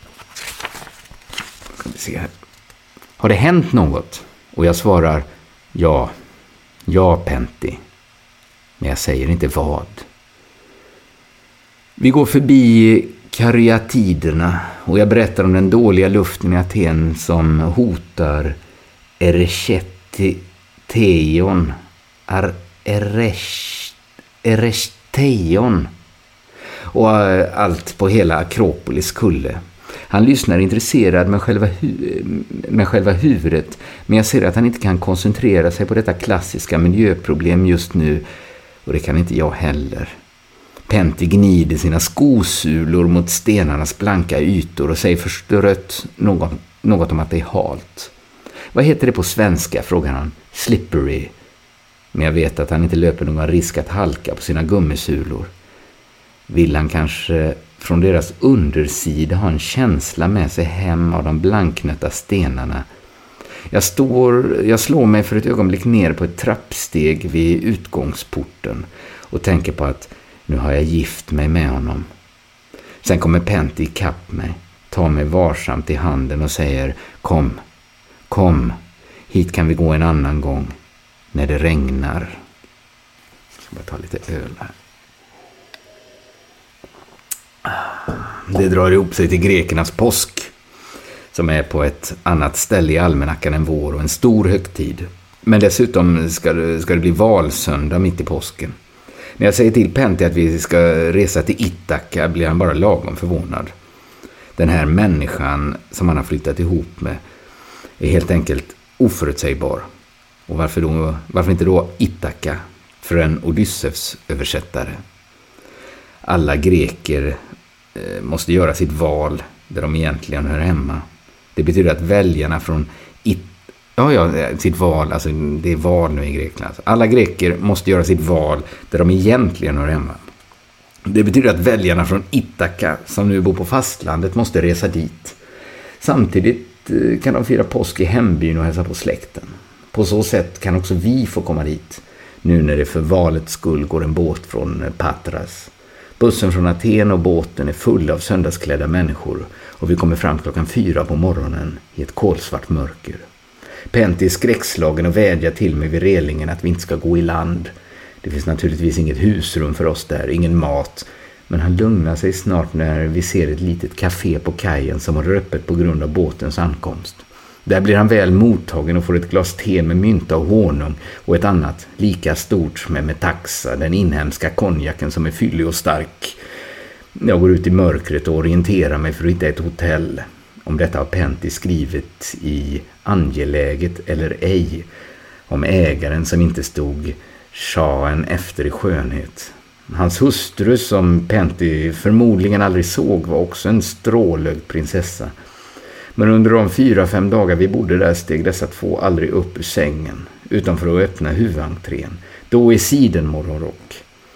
ska vi se här. Har det hänt något? Och jag svarar: ja, ja Pentti. Men jag säger inte vad. Vi går förbi karyatiderna och jag berättar om den dåliga luften i Aten som hotar Erechteion, Erechteion och allt på hela Akropolis kulle. Han lyssnar intresserad med själva, hu- med själva huvudet, men jag ser att han inte kan koncentrera sig på detta klassiska miljöproblem just nu, och det kan inte jag heller. Pentti gnider sina skosulor mot stenarnas blanka ytor och säger förstrött något, något om att det är halt. Vad heter det på svenska, frågar han. Slippery. Men jag vet att han inte löper någon risk att halka på sina gummisulor. Vill han kanske från deras undersida ha en känsla med sig hem av de blanknötta stenarna? Jag, står, jag slår mig för ett ögonblick ner på ett trappsteg vid utgångsporten och tänker på att nu har jag gift mig med honom. Sen kommer Pentti ikapp mig, tar mig varsamt i handen och säger: kom, kom, hit kan vi gå en annan gång, när det regnar. Jag ska bara ta lite öl här. Det drar ihop sig till grekernas påsk, som är på ett annat ställe i almanackan än vår och en stor högtid. Men dessutom ska det, ska det bli valsöndag mitt i påsken. När jag säger till Pentti att vi ska resa till Ithaka blir han bara lagom förvånad. Den här människan som han har flyttat ihop med är helt enkelt oförutsägbar. Och varför, då, varför inte då Ithaka för en Odysseus översättare? Alla greker eh, måste göra sitt val där de egentligen hör hemma. Det betyder att väljarna från It- ja, ja, sitt val, alltså det är val nu i Grekland. Alla greker måste göra sitt val där de egentligen hör hemma. Det betyder att väljarna från Ithaka, som nu bor på fastlandet, måste resa dit. Samtidigt kan de fira påsk i hembyn och hälsa på släkten. På så sätt kan också vi få komma dit, nu när det för valets skull går en båt från Patras. Bussen från Aten och båten är full av söndagsklädda människor och vi kommer fram klockan fyra på morgonen i ett kolsvart mörker. Pentti är skräckslagen och vädjar till mig vid relingen att vi inte ska gå i land. Det finns naturligtvis inget husrum för oss där, ingen mat. Men han lugnar sig snart när vi ser ett litet café på kajen som har öppet på grund av båtens ankomst. Där blir han väl mottagen och får ett glas te med mynta och honung och ett annat lika stort med metaxa, den inhemska konjaken som är fyllig och stark. Jag går ut i mörkret och orienterar mig för att hitta ett hotell. Om detta har Pentti skrivit i Angeläget eller ej, om ägaren som inte stod shahen efter i skönhet. Hans hustru, som Pentti förmodligen aldrig såg, var också en strålögd prinsessa. Men under de fyra, fem dagar vi bodde där steg dessa två aldrig upp ur sängen, utan för att öppna huvudentrén, då i sidenmorgonrock.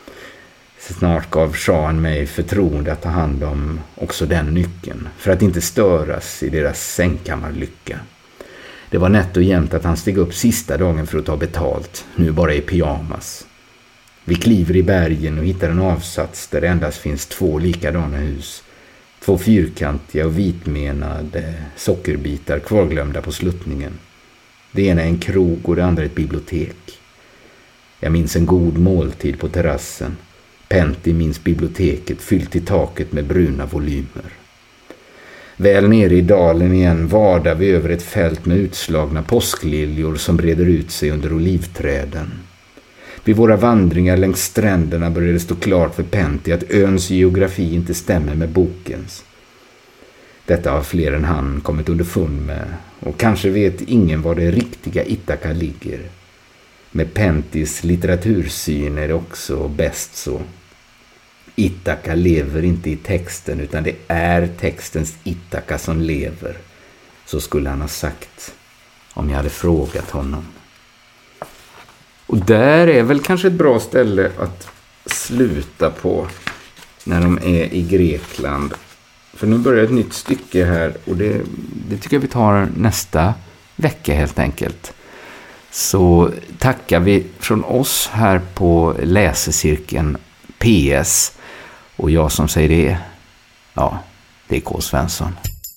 Snart gav shahen mig förtroende att ta hand om också den nyckeln, för att inte störas i deras sängkammarlycka. Det var nätt och jämnt att han steg upp sista dagen för att ta betalt, nu bara i pyjamas. Vi kliver i bergen och hittar en avsats där det endast finns två likadana hus. Två fyrkantiga och vitmenade sockerbitar kvarglömda på sluttningen. Det ena är en krog och det andra ett bibliotek. Jag minns en god måltid på terrassen. Pentti minns biblioteket fyllt i taket med bruna volymer. Väl nere i dalen igen vadar vi över ett fält med utslagna påskliljor som breder ut sig under olivträden. Vid våra vandringar längs stränderna började det stå klart för Pentti att öns geografi inte stämmer med bokens. Detta har fler än han kommit underfund med, och kanske vet ingen var det riktiga Ithaka ligger. Med Penttis litteratursyn är det också bäst så. Ithaka lever inte i texten, utan det är textens Ithaka som lever. Så skulle han ha sagt om jag hade frågat honom. Och där är väl kanske ett bra ställe att sluta på när de är i Grekland. För nu börjar ett nytt stycke här och det, det tycker jag vi tar nästa vecka helt enkelt. Så tackar vi från oss här på läsecirkeln P S. Och jag som säger det, ja, det är K. Svensson.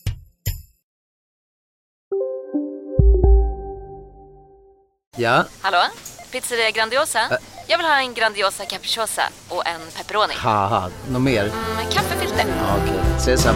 Ja? Hallå? Pizzeria Grandiosa? Ä Jag vill ha en Grandiosa capriciosa och en pepperoni. Haha, något mer? Mm, kaffefilter. Ja, okej, okay. Ses samma.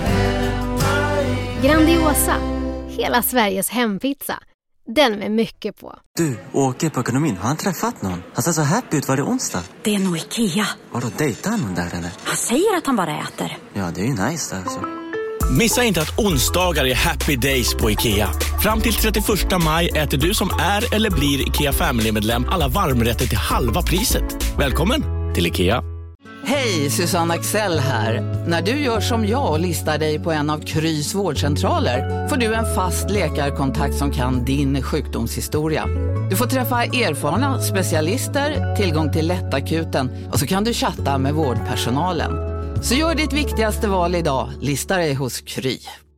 Grandiosa, hela Sveriges hempizza. Den med mycket på. Du, åker på ekonomin. Har han träffat någon? Han ser så happy ut. Var det onsdag? Det är nog Ikea. Vadå, dejtar han någon där eller? Han säger att han bara äter. Ja, det är ju nice där alltså. Missa inte att onsdagar är happy days på Ikea. Fram till trettioförsta maj äter du som är eller blir Ikea Family-medlem alla varmrätter till halva priset. Välkommen till Ikea. Hej, Susanne Axel här. När du gör som jag och listar dig på en av Krys vårdcentraler får du en fast läkarkontakt som kan din sjukdomshistoria. Du får träffa erfarna specialister, tillgång till lättakuten och så kan du chatta med vårdpersonalen. Så gör ditt viktigaste val idag, lista dig hos Kry.